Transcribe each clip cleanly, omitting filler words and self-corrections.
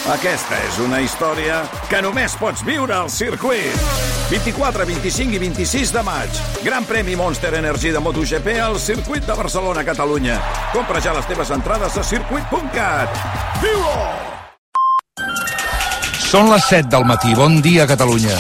Aquesta és una història que només pots viure al circuit. 24, 25 i 26 de maig. Gran premi Monster Energy de MotoGP al circuit de Barcelona, Catalunya. Compra ja les teves entrades a circuit.cat. Viu-ho! Són les 7 del matí. Bon dia, Catalunya.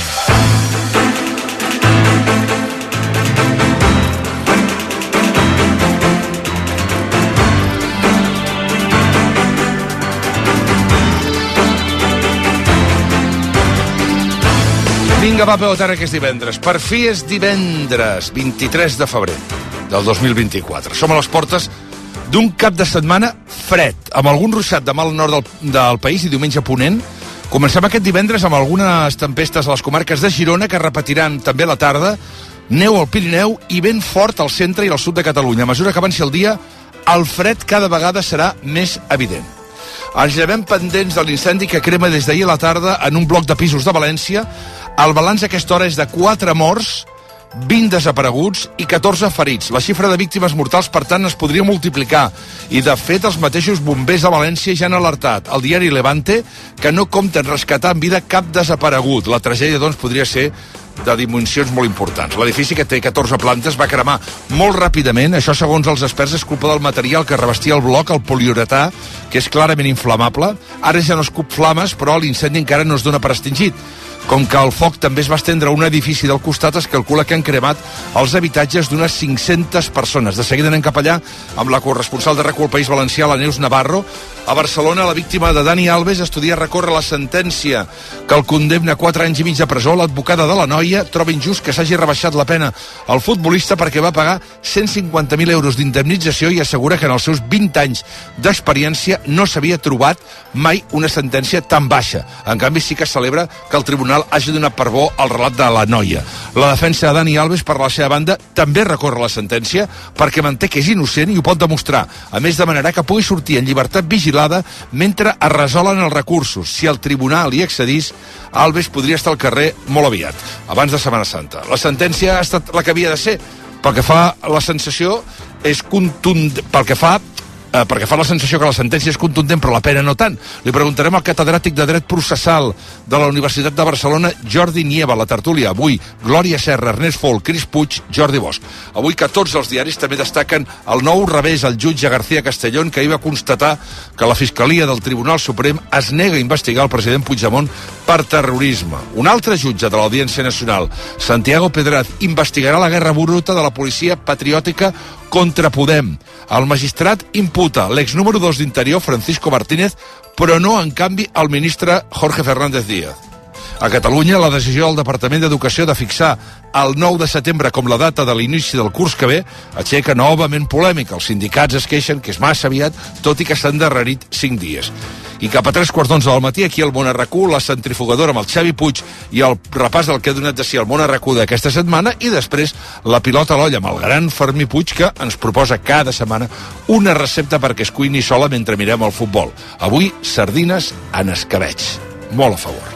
Vinga, va, Peu Terra, que és divendres. Per fi és divendres, 23 de febrer del 2024. Som a les portes d'un cap de setmana fred, amb algun ruixat de mal nord del país i diumenge ponent. Comencem aquest divendres amb algunes tempestes a les comarques de Girona, que repetiran també a la tarda, neu al Pirineu i vent fort al centre i al sud de Catalunya. A mesura que avanci el dia, el fred cada vegada serà més evident. Ens llevem pendents de l'incendi que crema des d'ahir a la tarda en un bloc de pisos de València. El balanç a aquesta hora és de 4 morts, 20 desapareguts i 14 ferits. La xifra de víctimes mortals, per tant, es podria multiplicar. I, de fet, els mateixos bombers de València ja han alertat al diari Levante que no compten rescatar en vida cap desaparegut. La tragèdia, doncs, podria ser de dimensions molt importants. L'edifici, que té 14 plantes, va cremar molt ràpidament. Això, segons els experts, és culpa del material que revestia el bloc, el poliuretà, que és clarament inflamable. Ara ja no escup flames, però l'incendi encara no es dona per extingit. Com que el foc també es va estendre a un edifici del costat, es calcula que han cremat els habitatges d'unes 500 persones. De seguida anem cap allà amb la corresponsal de RAC1 al País Valencià, la Neus Navarro. A Barcelona, la víctima de Dani Alves estudia recórrer la sentència que el condemna a 4 anys i mig de presó. L'advocada de la noia troba injust que s'hagi rebaixat la pena al futbolista perquè va pagar 150.000 euros d'indemnització i assegura que en els seus 20 anys d'experiència no s'havia trobat mai una sentència tan baixa. En canvi, sí que celebra que el tribunal hagi donat per bo el relat de la noia. La defensa de Dani Alves, per la seva banda, també recorre la sentència perquè manté que és innocent i ho pot demostrar. A més, demanarà que pugui sortir en llibertat vigilada mentre es resolen els recursos. Si el tribunal hi accedís, Alves podria estar al carrer molt aviat, abans de Setmana Santa. La sentència ha estat la que havia de ser. Pel que fa a la sensació, és contundent. Perquè fa la sensació que la sentència és contundent, però la pena no tant. Li preguntarem al catedràtic de Dret Processal de la Universitat de Barcelona, Jordi Nieva, a la tertúlia. Avui, Glòria Serra, Ernest Folk, Cris Puig, Jordi Bosch. Avui que tots els diaris també destaquen el nou revés al jutge García Castellón, que ahir va constatar que la Fiscalia del Tribunal Suprem es nega a investigar el president Puigdemont per terrorisme. Un altre jutge de l'Audiència Nacional, Santiago Pedraz, investigarà la guerra bruta de la policia patriòtica contra Podem. El magistrat imputa l'ex número 2 d'Interior, Francisco Martínez, però no, en canvi, el ministre Jorge Fernández Díaz. A Catalunya, la decisió del Departament d'Educació de fixar el 9 de setembre com la data de l'inici del curs que ve aixeca novament polèmica. Els sindicats es queixen que és massa aviat, tot i que s'han endarrerit 5 dies. I cap a 3:15 del matí, aquí al Món RAC1, la centrifugadora amb el Xavi Puig i el repàs del que ha donat de si al Món RAC1 d'aquesta setmana, i després la pilota a l'olla amb el gran Fermí Puig, que ens proposa cada setmana una recepta perquè es cuini sola mentre mirem el futbol. Avui, sardines en escabeig. Molt a favor.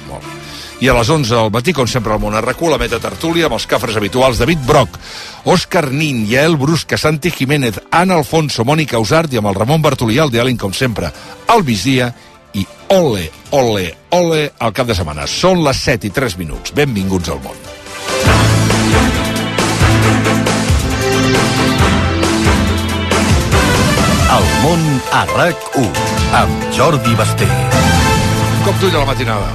I a les 11 del matí, com sempre, al Món RAC1, la meta tertúlia amb els cafres habituals: David Broc, Òscar Nin, Yael Brusca, Santi Jiménez, Ana Alfonso, Mònica Usart, i amb el Ramon Bartolí al diàleg, com sempre, al migdia, i ole, ole, ole al cap de setmana. Són les 7:03. Benvinguts al món. El món a RAC1 amb Jordi Basté. Un cop d'ull a la matinada.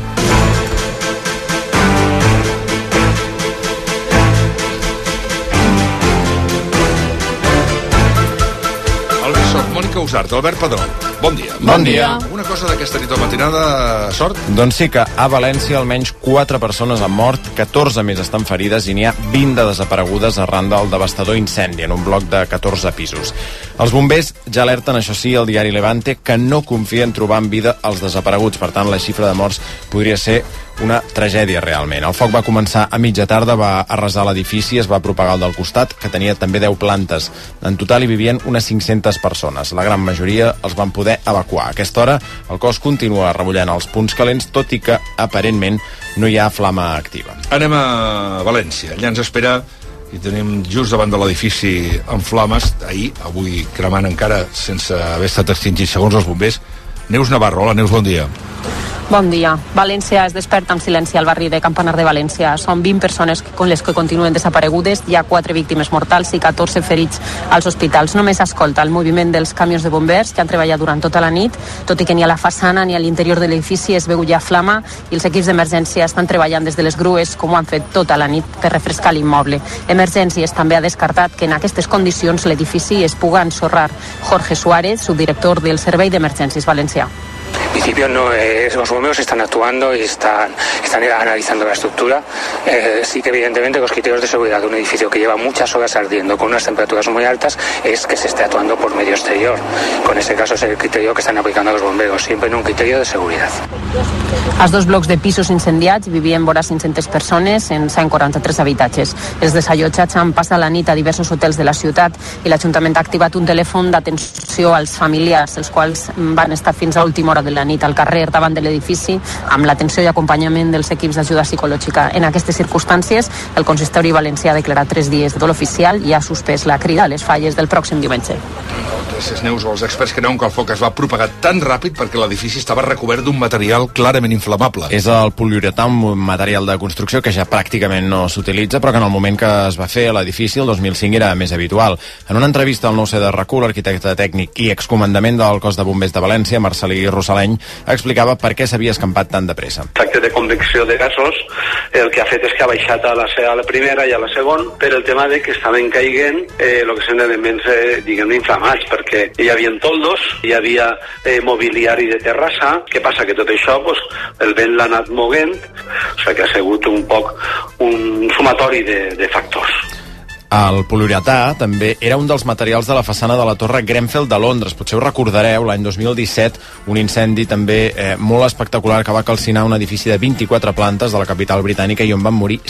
Mònica Usart, Albert Padró, bon dia. Bon dia. Una cosa d'aquesta nit o matinada, Sort? Doncs sí, que a València almenys 4 persones han mort, 14 més estan ferides i n'hi ha 20 de desaparegudes arran del devastador incendi en un bloc de 14 pisos. Els bombers ja alerten, això sí, al diari Levante, que no confia en trobar en vida els desapareguts. Per tant, la xifra de morts podria ser una tragèdia realment. El foc va començar a mitja tarda, va arrasar l'edifici, es va propagar al del costat, que tenia també 10 plantes. En total hi vivien unes 500 persones. La gran majoria els van poder evacuar. A aquesta hora el cos continua rebollant els punts calents, tot i que aparentment no hi ha flama activa. Anem a València. Allà ens espera, i tenim just davant de l'edifici en flames, avui cremant encara sense haver estat extingit segons els bombers, Neus Navarro. Hola, Neus, bon dia. Bon dia. València es desperta amb silenci al barri de Campanar de València. Són 20 persones les que continuen desaparegudes, hi ha 4 víctimes mortals i 14 ferits als hospitals. Només s'escolta el moviment dels camions de bombers que han treballat durant tota la nit, tot i que ni a la façana ni a l'interior de l'edifici es veu ja flama i els equips d'emergència estan treballant des de les grues com ho han fet tota la nit per refrescar l'immoble. Emergències també ha descartat que en aquestes condicions l'edifici es puga ensorrar. Jorge Suárez, subdirector del Servei d'Emergències Valencià. En principio los bomberos están actuando y están analizando la estructura. Sí que evidentemente los criterios de seguridad de un edificio que lleva muchas horas ardiendo con unas temperaturas muy altas es que se esté actuando por medio exterior. Con ese caso es el criterio que están aplicando los bomberos, siempre en un criterio de seguridad. Als 2 blocs de pisos incendiats vivien vora 500 persones en 143 habitatges. Els desallotjats han passat la nit a diversos hotels de la ciutat i l'Ajuntament ha activat un telèfon d'atenció als familiars, els quals van estar fins a última hora de la nit al carrer davant de l'edifici amb l'atenció i acompanyament dels equips d'ajuda psicològica. En aquestes circumstàncies, el consistori valencià ha declarat 3 dies de dol oficial i ha suspès la crida a les falles del pròxim diumenge. Gràcies, Neus. Els experts creuen que el foc es va propagar tan ràpid perquè l'edifici estava recobert d'un material clarament inflamable. És el poliuretà, un material de construcció que ja pràcticament no s'utilitza, però que en el moment que es va fer a l'edifici, el 2005, era més habitual. En una entrevista al 9C de RAC1, l'arquitecte tècnic i excomandament del cos de bombers de València, Marcelí Rosaleny, explicava per què s'havia escampat tan de pressa. El tracte de convecció de gasos el que ha fet és que ha baixat a la primera i a la segona per el tema de que estaven caiguent el que són elements, diguem-ne, inflamats, perquè hi havia toldos, hi havia mobiliari de terrassa. Què passa? Que tot això el vent l'ha anat moguent, o sigui que ha sigut un poc un sumatori de factors. El poliuretà també era un dels materials de la façana de la Torre Grenfell de Londres. Potser ho recordareu, l'any 2017, un incendi també molt espectacular que va calcinar un edifici de 24 plantes de la capital britànica i on van morir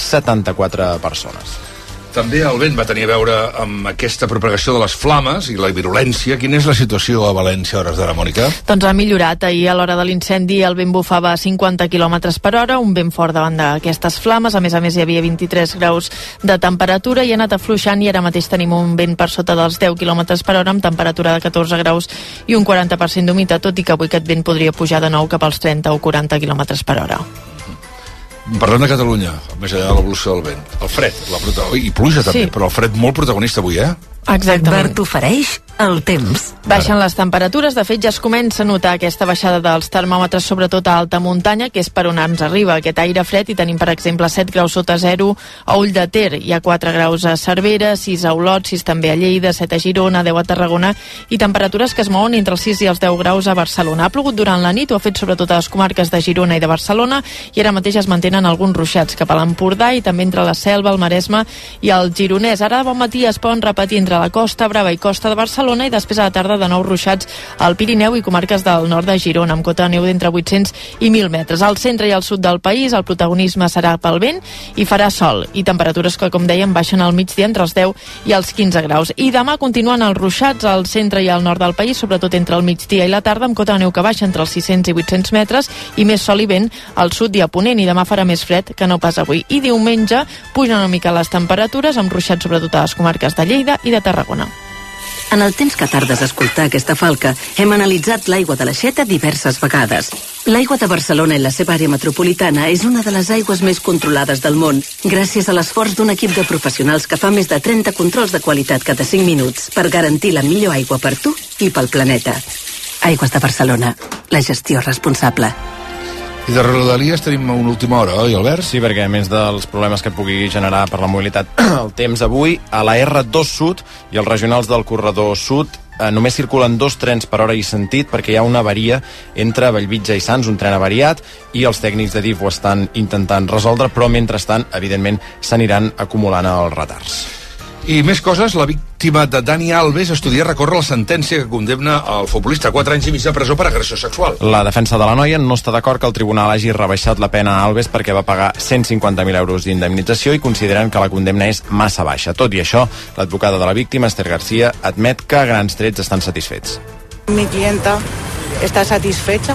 74 persones. També el vent va tenir a veure amb aquesta propagació de les flames i la virulència. Quina és la situació a València a hores d'ara, Mònica? Doncs ha millorat. Ahir a l'hora de l'incendi el vent bufava a 50 km per hora, un vent fort davant d'aquestes flames. A més, hi havia 23 graus de temperatura i ha anat afluixant i ara mateix tenim un vent per sota dels 10 km per hora amb temperatura de 14 graus i un 40% d'humitat, tot i que avui aquest vent podria pujar de nou cap als 30 o 40 km per hora. Parlem de Catalunya, més enllà de l'evolució del vent. El fred, i pluja també, sí. Però el fred molt protagonista avui, Exactament. T'ofereix el temps. Baixen les temperatures, de fet ja es comença a notar aquesta baixada dels termòmetres, sobretot a alta muntanya, que és per on ens arriba aquest aire fred, i tenim, per exemple, 7 graus sota zero a Ull de Ter, hi ha 4 graus a Cervera, 6 a Olot, 6 també a Lleida, 7 a Girona, 10 a Tarragona, i temperatures que es mouen entre els 6 i els 10 graus a Barcelona. Ha plogut durant la nit, ho ha fet sobretot a les comarques de Girona i de Barcelona, i ara mateix es mantenen alguns ruixats cap a l'Empordà i també entre la Selva, el Maresme i el Gironès. Ara de bon matí es poden repetir entre la Costa Brava i Costa de Barcelona i després a la tarda de nou ruixats al Pirineu i comarques del nord de Girona, amb cota de neu d'entre 800 i 1.000 metres. Al centre i al sud del país el protagonisme serà pel vent i farà sol, i temperatures que, com dèiem, baixen al migdia entre els 10 i els 15 graus. I demà continuen els ruixats al centre i al nord del país, sobretot entre el migdia i la tarda, amb cota de neu que baixa entre els 600 i 800 metres i més sol i vent al sud i a ponent, i demà farà més fred que no pas avui. I diumenge pugen una mica les temperatures, amb ruixats sobretot a les comarques de Lleida i de Tarragona. En el temps que tardes a escoltar aquesta falca, hem analitzat l'aigua de l'Aixeta diverses vegades. L'aigua de Barcelona i la seva àrea metropolitana és una de les aigües més controlades del món, gràcies a l'esforç d'un equip de professionals que fa més de 30 controls de qualitat cada 5 minuts per garantir la millor aigua per tu i pel planeta. Aigües de Barcelona, la gestió responsable. I de Rodalies tenim una última hora, oi, Albert? Sí, perquè a més dels problemes que pugui generar per la mobilitat el temps avui, a la R2 Sud i els regionals del corredor sud només circulen 2 trens per hora i sentit perquè hi ha una avaria entre Bellvitge i Sants, un tren avariat, i els tècnics de DIF ho estan intentant resoldre, però mentrestant, evidentment, s'aniran acumulant els retards. I més coses, la víctima de Dani Alves estudia recórrer la sentència que condemna el futbolista a 4 anys i mig de presó per agressió sexual. La defensa de la noia no està d'acord que el tribunal hagi rebaixat la pena a Alves perquè va pagar 150.000 euros d'indemnització i consideren que la condemna és massa baixa. Tot i això, l'advocada de la víctima, Esther García, admet que a grans trets estan satisfets. Mi clienta está satisfecha.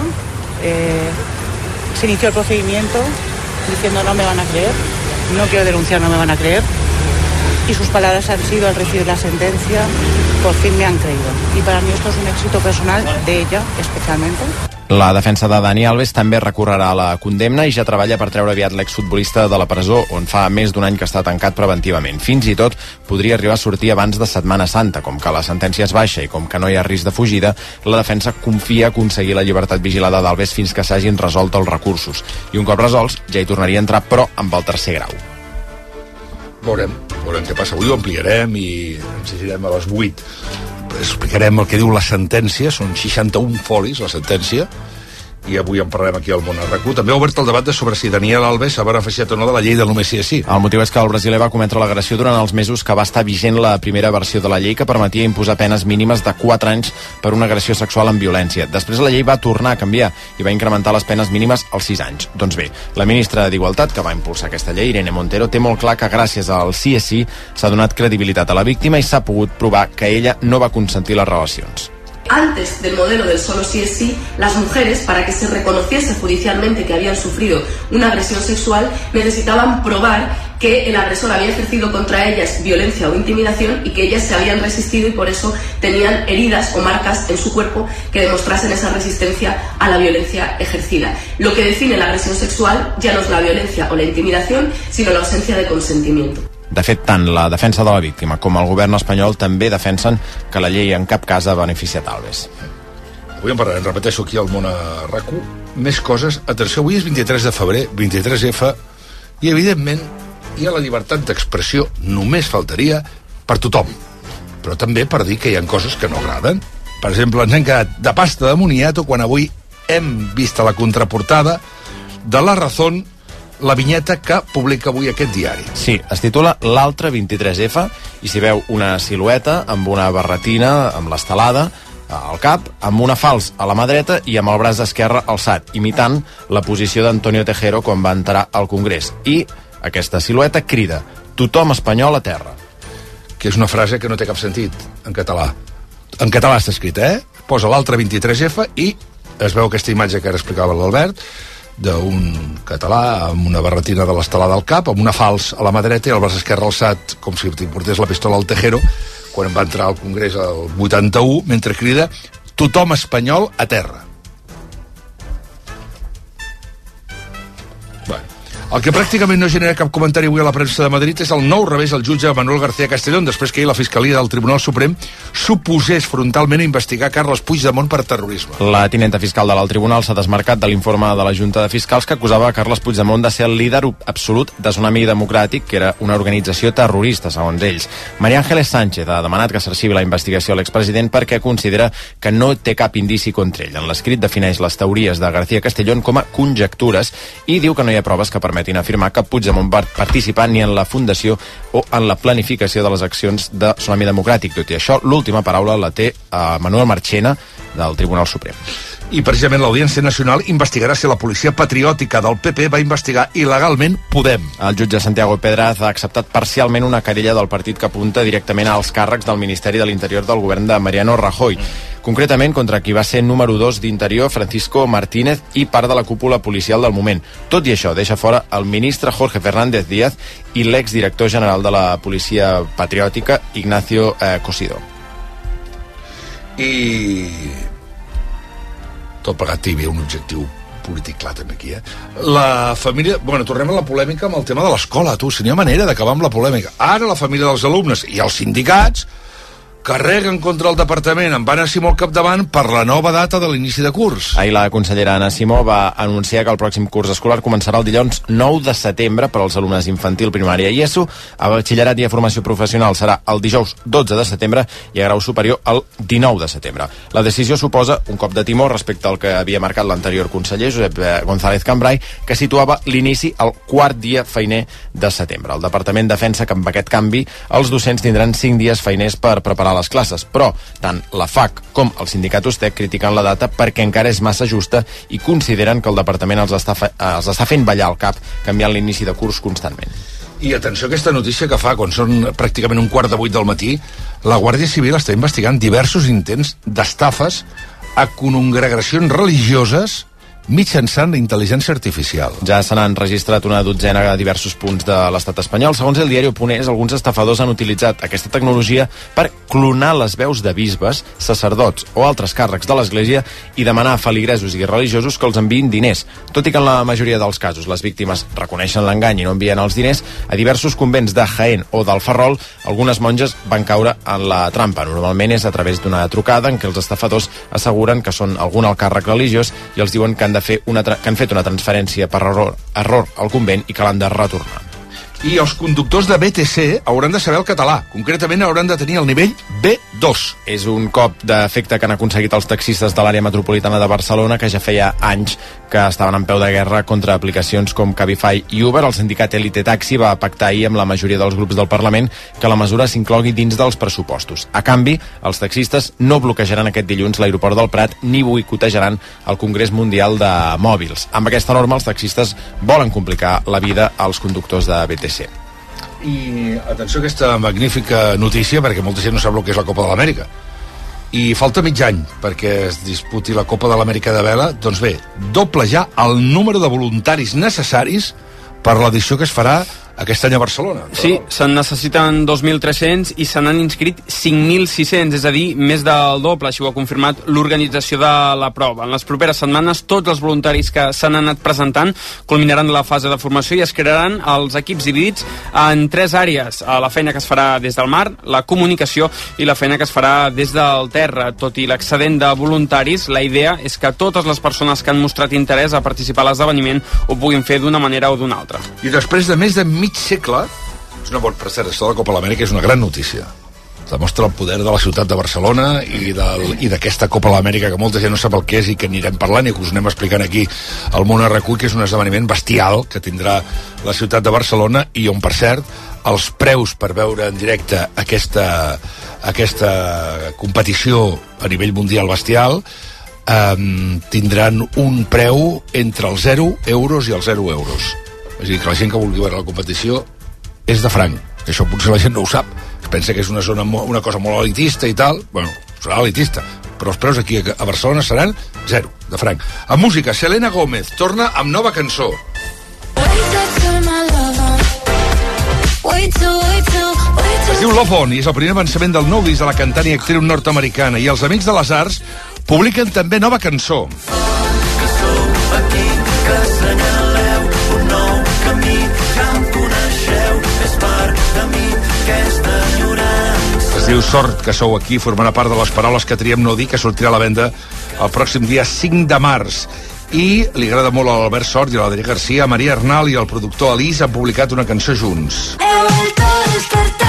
Se inició el procedimiento diciendo no me van a creer, no quiero denunciar, no me van a creer. Y sus palabras han sido, al recibir la sentencia, por fin me han creído. Y para mí esto es un éxito personal de ella, especialmente. La defensa de Dani Alves també recorrerà a la condemna i ja treballa per treure aviat l'exfutbolista de la presó, on fa més d'un any que està tancat preventivament. Fins i tot podria arribar a sortir abans de Setmana Santa. Com que la sentència és baixa i com que no hi ha risc de fugida, la defensa confia aconseguir la llibertat vigilada d'Alves fins que s'hagin resolt els recursos. I un cop resolts, ja hi tornaria a entrar, però amb el tercer grau. Veurem què passa. Avui ho ampliarem i ens llegirem a les 8. Explicarem el que diu la sentència, són 61 folis la sentència, i avui en parlarem aquí al Món a RAC1. També ha obert el debat sobre si Daniel Alves s'ha beneficiat o no de la llei del només sí és sí. El motiu és que el brasiler va cometre l'agressió durant els mesos que va estar vigent la primera versió de la llei, que permetia imposar penes mínimes de 4 anys per una agressió sexual amb violència. Després la llei va tornar a canviar i va incrementar les penes mínimes als 6 anys. Doncs bé, la ministra d'Igualtat, que va impulsar aquesta llei, Irene Montero, té molt clar que gràcies al sí és sí s'ha donat credibilitat a la víctima i s'ha pogut provar que ella no va consentir les relacions. Antes del modelo del solo sí es sí, las mujeres, para que se reconociese judicialmente que habían sufrido una agresión sexual, necesitaban probar que el agresor había ejercido contra ellas violencia o intimidación y que ellas se habían resistido y por eso tenían heridas o marcas en su cuerpo que demostrasen esa resistencia a la violencia ejercida. Lo que define la agresión sexual ya no es la violencia o la intimidación, sino la ausencia de consentimiento. De fet, tant la defensa de la víctima com el govern espanyol també defensen que la llei en cap cas ha beneficiat Alves. Avui en parlarem, repeteixo, aquí al Món a RAC1. Més coses. Atenció, avui és 23 de febrer, 23F, i evidentment hi ha la llibertat d'expressió, només faltaria, per tothom. Però també per dir que hi ha coses que no agraden. Per exemple, ens hem quedat de pasta de moniato quan avui hem vist a la contraportada de La Razón la vinyeta que publica avui aquest diari. Sí, es titula L'altre 23F i s'hi veu una silueta amb una barretina, amb l'estelada al cap, amb una falç a la mà dreta i amb el braç esquerre alçat, imitant la posició d'Antonio Tejero quan va entrar al Congrés. I aquesta silueta crida "Tothom espanyol a terra". Que és una frase que no té cap sentit en català. En català està escrita, Posa l'altre 23F i es veu aquesta imatge que ara explicava l'Albert, d'un català amb una barretina de l'estelada al cap, amb una falç a la mà dreta i el braç esquerre alçat, com si li portés la pistola al Tejero, quan va entrar al Congrés el 81, mentre crida "Tothom espanyol a terra". El que pràcticament no genera cap comentari avui a la premsa de Madrid és el nou revés al jutge Manuel García Castellón, després que ahir la Fiscalia del Tribunal Suprem suposés frontalment a investigar Carles Puigdemont per terrorisme. La tinenta fiscal de l'alt tribunal s'ha desmarcat de l'informe de la Junta de Fiscals que acusava Carles Puigdemont de ser el líder absolut de Tsunami Democràtic, que era una organització terrorista, segons ells. María Ángeles Sánchez ha demanat que s'arxivi la investigació a l'expresident perquè considera que no té cap indici contra ell. En l'escrit defineix les teories de García Castellón com a conjectures i diu que no hi ha proves que permetin afirmar que Puigdemont va participar ni en la fundació o en la planificació de les accions de Tsunami Democràtic. Tot i això, l'última paraula la té Manuel Marchena, del Tribunal Suprem. I precisament l'Audiència Nacional investigarà si la policia patriòtica del PP va investigar il·legalment Podem. El jutge Santiago Pedraz ha acceptat parcialment una querella del partit que apunta directament als càrrecs del Ministeri de l'Interior del govern de Mariano Rajoy. Concretament contra qui va ser número 2 d'Interior, Francisco Martínez, i part de la cúpula policial del moment. Tot i això, deixa fora el ministre Jorge Fernández Díaz i l'exdirector general de la policia patriòtica, Ignacio Cosido. I tot plegat té un objectiu polític clar també aquí, La família... Bueno, tornem a la polèmica amb el tema de l'escola, si n'hi ha manera d'acabar amb la polèmica. Ara la família dels alumnes i els sindicats carreguen contra el departament amb Anna Simó al capdavant per la nova data de l'inici de curs. Ahir la consellera Anna Simó va anunciar que el pròxim curs escolar començarà el dilluns 9 de setembre per als alumnes infantil, primària i ESO. A batxillerat i a formació professional serà el dijous 12 de setembre i a grau superior el 19 de setembre. La decisió suposa un cop de timó respecte al que havia marcat l'anterior conseller, Josep González Cambray, que situava l'inici al quart dia feiner de setembre. El departament defensa que amb aquest canvi els docents tindran 5 dies feiners per preparar les classes, però tant la FAC com el sindicat USTEC critiquen la data perquè encara és massa justa i consideren que el departament els està fent ballar el cap canviant l'inici de curs constantment. I atenció a aquesta notícia que fa quan són pràcticament 7:15 del matí. La Guàrdia Civil està investigant diversos intents d'estafes a congregacions religioses mitjançant la intel·ligència artificial. Ja se n'han registrat una dotzena a diversos punts de l'estat espanyol. Segons el diari Oponés, alguns estafadors han utilitzat aquesta tecnologia per clonar les veus de bisbes, sacerdots o altres càrrecs de l'Església i demanar a feligresos i religiosos que els enviïn diners. Tot i que en la majoria dels casos les víctimes reconeixen l'engany i no envien els diners, a diversos convents de Jaén o del Ferrol, algunes monges van caure en la trampa. Normalment és a través d'una trucada en què els estafadors asseguren que són algun alt càrrec religiós i els diuen que que han fet una transferència per error al convent i que l'han de retornar. I els conductors de BTC hauran de saber el català. Concretament hauran de tenir el nivell B2. És un cop d'efecte que han aconseguit els taxistes de l'àrea metropolitana de Barcelona, que ja feia anys que estaven en peu de guerra contra aplicacions com Cabify i Uber. El sindicat Elite Taxi va pactar ahir amb la majoria dels grups del Parlament que la mesura s'inclogui dins dels pressupostos. A canvi, els taxistes no bloquejaran aquest dilluns l'aeroport del Prat ni boicotejaran el Congrés Mundial de Mòbils. Amb aquesta norma, els taxistes volen complicar la vida als conductors de BTC. I atenció a aquesta magnífica notícia, perquè molta gent no sap el que és la Copa de l'Amèrica. I falta mig any perquè es disputi la Copa de l'Amèrica de vela. Doncs bé, doble ja el número de voluntaris necessaris per l'edició que es farà aquest any a Barcelona. Sí, se'n necessiten 2.300 i se n'han inscrit 5.600, és a dir, més del doble. Així ho ha confirmat l'organització de la prova. En les properes setmanes, tots els voluntaris que s'han anat presentant culminaran la fase de formació i es crearan els equips dividits en 3 àrees. La feina que es farà des del mar, la comunicació i la feina que es farà des del terra. Tot i l'excedent de voluntaris, la idea és que totes les persones que han mostrat interès a participar a l'esdeveniment ho puguin fer d'una manera o d'una altra. I després de més de mig segle, és una bona, per cert, això de la Copa de l'Amèrica és una gran notícia. Demostra el poder de la ciutat de Barcelona i d'aquesta Copa de l'Amèrica que molta gent no sap el que és i que anirem parlant i que us anem explicant aquí al Món RQ, que és un esdeveniment bestial que tindrà la ciutat de Barcelona i on, per cert, els preus per veure en directe aquesta competició a nivell mundial bestial tindran un preu entre els 0 euros i els 0 euros. És a dir, que la gent que vulgui veure la competició és de franc. Això potser la gent no ho sap. Es pensa que és una zona, una cosa molt elitista i tal. Bueno, serà elitista. Però els preus aquí a Barcelona seran 0, de franc. A música, Selena Gómez torna amb nova cançó. Es diu Love On i és el primer avançament del nou disc de la cantant i actriu nord-americana. I els Amics de les Arts publiquen també nova cançó. Que sou aquí, que assenyaleu un nou camí, ja em coneixeu, és part de mi, aquesta enyorança. Es diu Sort que sou aquí, formarà part de les paraules que triem no dir, que sortirà a la venda el pròxim dia 5 de març. I li agrada molt a l'Albert Sort i a l'Adrià Garcia, Maria Arnal i el productor Alís han publicat una cançó junts. He vuelto a despertar.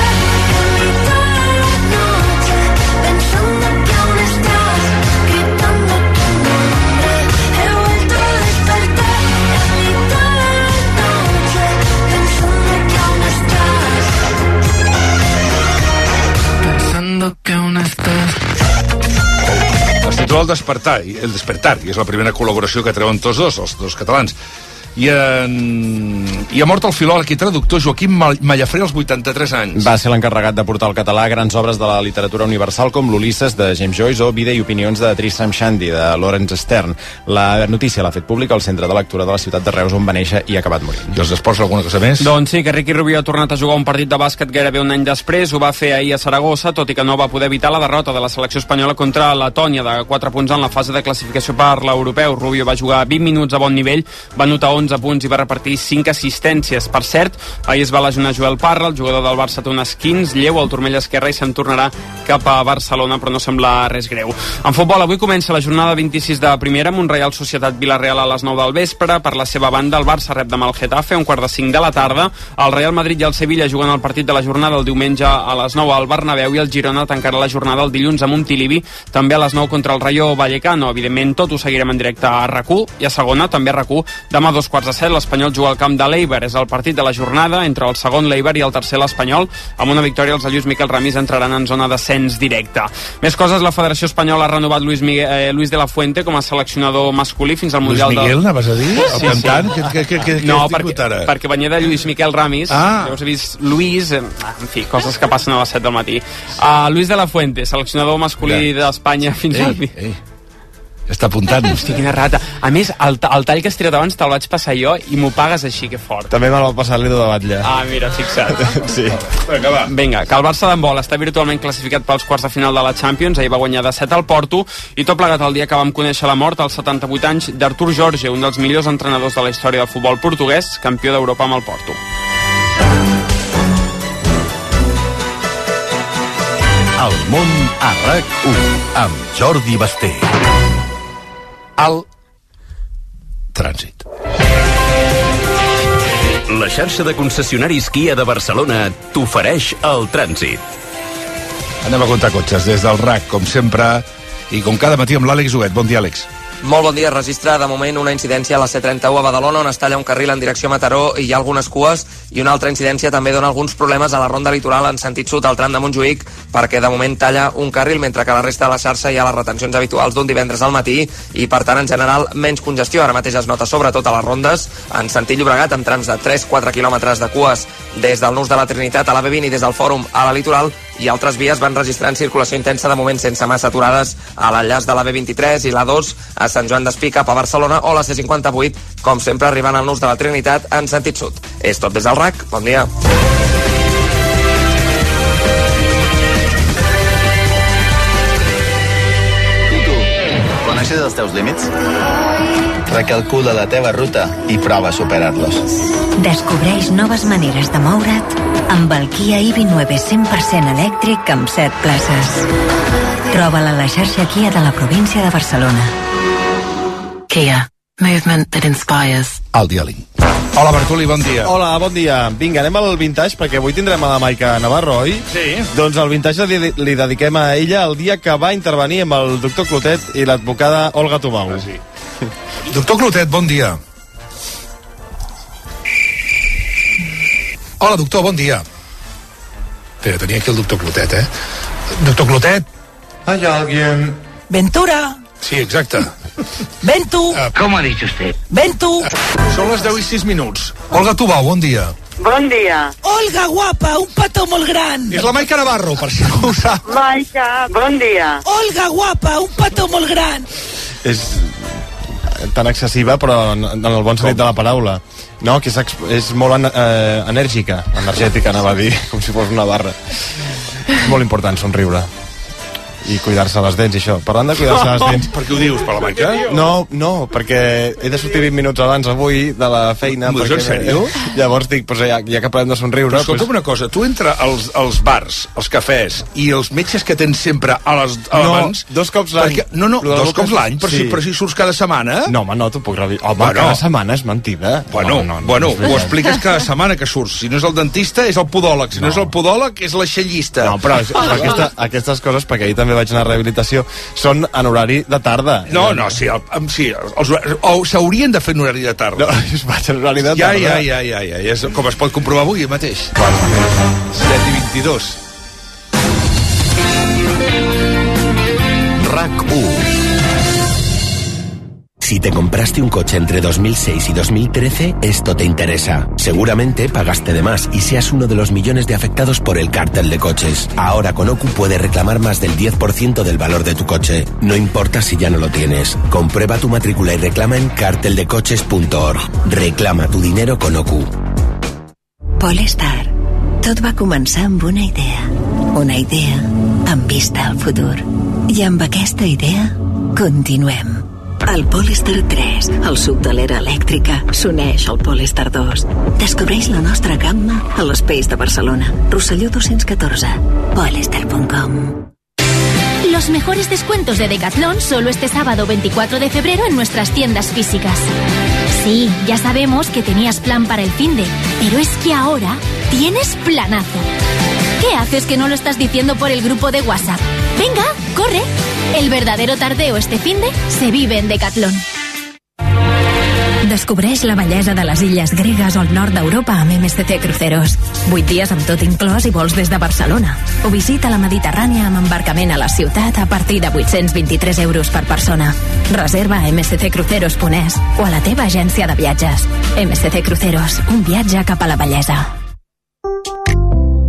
Es titula El Despertar, i és la primera col·laboració que treuen tots dos, els dos catalans. I ha mort el filòleg i traductor Joaquim Mallafré als 83 anys. Va ser l'encarregat de portar al català grans obres de la literatura universal com l'Ulisses de James Joyce o Vida i opinions de Tristram Shandy de Lawrence Stern. La notícia l'ha fet pública al centre de lectura de la ciutat de Reus, on va néixer i ha acabat morint. I els esports, alguna cosa més? Doncs sí, que Ricky Rubio ha tornat a jugar un partit de bàsquet gairebé un any després. Ho va fer ahir a Saragossa, tot i que no va poder evitar la derrota de la selecció espanyola contra Letònia de 4 punts en la fase de classificació per l'europeu. Rubio va jugar 20 minuts a bon nivell, va anotar 11 punts i va repartir 5 assistències. Per cert, ahir es va lesionar Joel Parra, el jugador del Barça té un esquins lleu al turmell esquerre i se'n tornarà cap a Barcelona, però no sembla res greu. En futbol, avui comença la jornada 26 de primera amb un Real Societat Villarreal a les 9 del vespre. Per la seva banda, el Barça rep demà el Getafe a 4:45 de la tarda. El Real Madrid i el Sevilla juguen el partit de la jornada el diumenge a les 9 al Bernabéu i el Girona tancarà la jornada el dilluns a Montilivi, també a les 9 contra el Rayo Vallecano. Evidentment, tot ho seguirem en directe a RAC1 i a segona, també a RAC1. Demà a 2:15 l'Espanyol juga al camp de l'Eibar. És el partit de la jornada entre el segon l'Eibar i el tercer l'Espanyol. Amb una victòria, els de Lluís Miquel Ramis entraran en zona d'ascens directe. Més coses, la Federació Espanyola ha renovat Luis de la Fuente com a seleccionador masculí fins al Mundial Luis Miguel, anaves a dir? El cantant? No, perquè venia de Lluís Miquel Ramis. Llavors he vist Luis, en fi, coses que passen a les 7 del matí. Luis de la Fuente, seleccionador masculí d'Espanya fins al... Està apuntant. Hosti, quina rata. A més, el tall que has tirat abans te'l vaig passar jo i m'ho pagues així, que fort. També me'l va passar l'Edu de Batlle. Mira, fixa't. Sí. Vinga, que el Barça d'handbol està virtualment classificat pels quarts de final de la Champions. Ahir va guanyar de 7 al Porto, i tot plegat el dia que vam conèixer la mort als 78 anys d'Artur Jorge, un dels millors entrenadors de la història del futbol portuguès, campió d'Europa amb el Porto. El món a RAC1 amb Jordi Basté. El trànsit. La xarxa de concessionaris Kia de Barcelona t'ofereix el trànsit. Anem a comptar cotxes des del RAC, com sempre, i com cada matí amb l'Àlex Huguet. Bon dia, Àlex. Molt bon dia. Registra de moment una incidència a la C31 a Badalona, on es talla un carril en direcció a Mataró i hi ha algunes cues, i una altra incidència també dona alguns problemes a la ronda litoral en sentit sud al tram de Montjuïc, perquè de moment talla un carril, mentre que a la resta de la xarxa hi ha les retencions habituals d'un divendres al matí i, per tant, en general, menys congestió. Ara mateix es nota sobretot a les rondes en sentit Llobregat, amb trams de 3-4 quilòmetres de cues des del Nus de la Trinitat a la B20 i des del Fòrum a la Litoral, i altres vies van registrant circulació intensa, de moment sense massa aturades, a l'enllaç de la B23 i la 2 a Sant Joan d'Espí cap a Barcelona, o la C58, com sempre, arribant al Nus de la Trinitat en sentit sud. És tot des del RAC. Bon dia. Coneixes els teus límits? Recalcula la teva ruta i prova a superar-los. Descobreix noves maneres de moure't amb el Kia EV9 100% elèctric amb 7 places. Troba-la a la xarxa Kia de la província de Barcelona. Kia. Movement that inspires. El Dialing. Hola, Bartoli, bon dia. Hola, bon dia. Vinga, anem al vintage, perquè avui tindrem a la Maica Navarro, oi? Sí. Doncs el vintage li dediquem a ella el dia que va intervenir amb el doctor Clotet i l'advocada Olga Tomau. Sí. Doctor Clotet, bon dia. Hola, doctor, bon dia. Espera, tenia aquí el doctor Clotet, Doctor Clotet. ¿Hay alguien? Ventura. Sí, exacte. Ven tú. ¿Cómo ha dicho usted? Ven tú. Són les 10 i 6 minuts. Olga Tomau, bon dia. Bon dia. Olga, guapa, un petó molt gran. És la Maica Navarro, per si no ho sap. Maica, bon dia. Olga, guapa, un petó molt gran. És tan excessiva, però en el bon sentit de la paraula. No, que és molt enèrgica, energètica, anava a dir, com si fos una barra. És molt important somriure i cuidar-se les dents i això. Parlant de cuidar-se les dents... Per què ho dius, per la Maica? No, perquè he de sortir 20 minuts abans avui de la feina. M'ho dius en sèrio? Llavors dic, ja que parlem de somriure... Però escolta'm una cosa, tu entre els bars, els cafès i els metges que tens sempre a mans... No, 2 cops l'any. No, 2 cops l'any, però si surts cada setmana... No, home, no, t'ho puc redir. Home, cada setmana és mentida. Bueno, ho expliques cada setmana que surts. Si no és el dentista, és el podòleg. Si no és el podòleg, és la xellista. No, però aquestes coses, perquè ahir també vaig anar a rehabilitació, són en horari de tarda. No, sí, s'haurien de fer en horari de tarda. No, vaig en horari de tarda. Ja, com es pot comprovar avui mateix. 7:22. RAC1. Si te compraste un coche entre 2006 y 2013, esto te interesa. Seguramente pagaste de más y seas uno de los millones de afectados por el cártel de coches. Ahora con OCU puedes reclamar más del 10% del valor de tu coche. No importa si ya no lo tienes. Comprueba tu matrícula y reclama en carteldecoches.org. Reclama tu dinero con OCU. Polestar. Tot va començar amb una idea. Una idea amb vista al futur. I amb aquesta idea continuem. El Polestar 3, el suc de l'era elèctrica, s'uneix al Polestar 2. Descobreix la nostra gamma a l'Space de Barcelona. Rosselló 214. Polestar.com. Los mejores descuentos de Decathlon solo este sábado 24 de febrero en nuestras tiendas físicas. Sí, ya sabemos que tenías plan para el finde, pero es que ahora tienes planazo. ¿Qué haces que no lo estás diciendo por el grupo de WhatsApp? Venga, corre. El verdadero tardeo este finde se vive en Decathlon. Descobreix la bellesa de les illes gregues o el nord d'Europa amb MSC Cruceros. 8 dies amb tot inclòs i vols des de Barcelona. O visita la Mediterrània amb embarcament a la ciutat a partir de 823 euros per persona. Reserva a msccruceros.es o a la teva agència de viatges. MSC Cruceros, un viatge cap a la bellesa.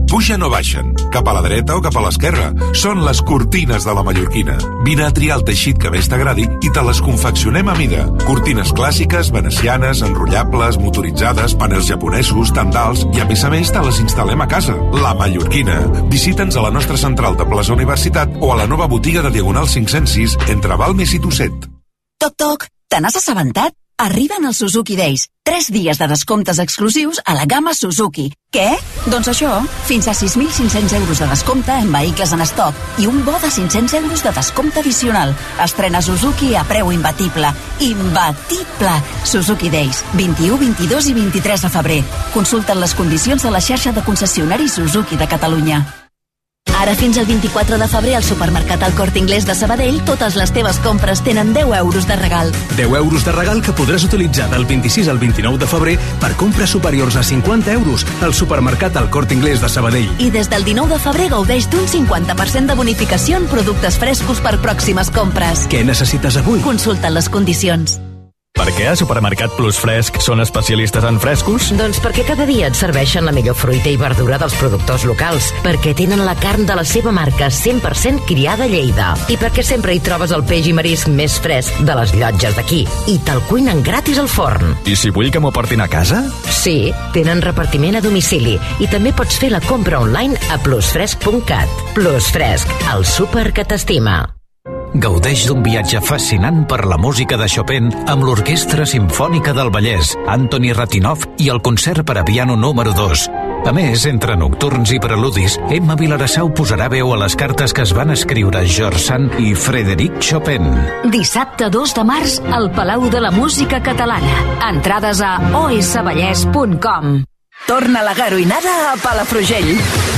Pugen o baixen, cap a la dreta o cap a l'esquerra. Són les cortines de la mallorquina. Vine a triar el teixit que més t'agradi i te les confeccionem a mida. Cortines clàssiques, venecianes, enrotllables, motoritzades, panels japonesos, tendals i a més te les instal·lem a casa. La Mallorquina. Visita'ns a la nostra central de Plaça Universitat o a la nova botiga de Diagonal 506 entre Balmes i Tusset. Toc, toc, te n'has assabentat? Arriben els Suzuki Days. 3 dies de descomptes exclusius a la gamma Suzuki. Què? Doncs això, fins a 6.500 euros de descompte en vehicles en estoc i un bo de 500 euros de descompte addicional. Estrena Suzuki a preu imbatible. Imbatible! Suzuki Days, 21, 22 i 23 de febrer. Consulta'n les condicions a la xarxa de concessionaris Suzuki de Catalunya. Ara fins al 24 de febrer al supermercat El Corte Inglés de Sabadell totes les teves compres tenen 10 euros de regal. 10 euros de regal que podràs utilitzar del 26 al 29 de febrer per compres superiors a 50 euros al supermercat El Corte Inglés de Sabadell. I des del 19 de febrer gaudeix d'un 50% de bonificació en productes frescos per pròximes compres. Què necessites avui? Consulta les condicions. Per què a Supermercat Plus Fresc són especialistes en frescos? Doncs perquè cada dia et serveixen la millor fruita i verdura dels productors locals, perquè tenen la carn de la seva marca 100% criada a Lleida i perquè sempre hi trobes el peix i marisc més fresc de les llotges d'aquí i te'l cuinen gratis al forn. I si vull que m'ho portin a casa? Sí, tenen repartiment a domicili i també pots fer la compra online a plusfresc.cat. Plus Fresc, el súper que t'estima. Gaudeix d'un viatge fascinant per la música de Chopin amb l'Orquestra Simfònica del Vallès, Antoni Ratinov i el concert per a piano número 2. A més, entre nocturns i preludis, Emma Vilarassau posarà veu a les cartes que es van escriure George Sand i Frédéric Chopin. Dissabte 2 de març al Palau de la Música Catalana. Entrades a osvallès.com. Torna la garoinada a Palafrugell.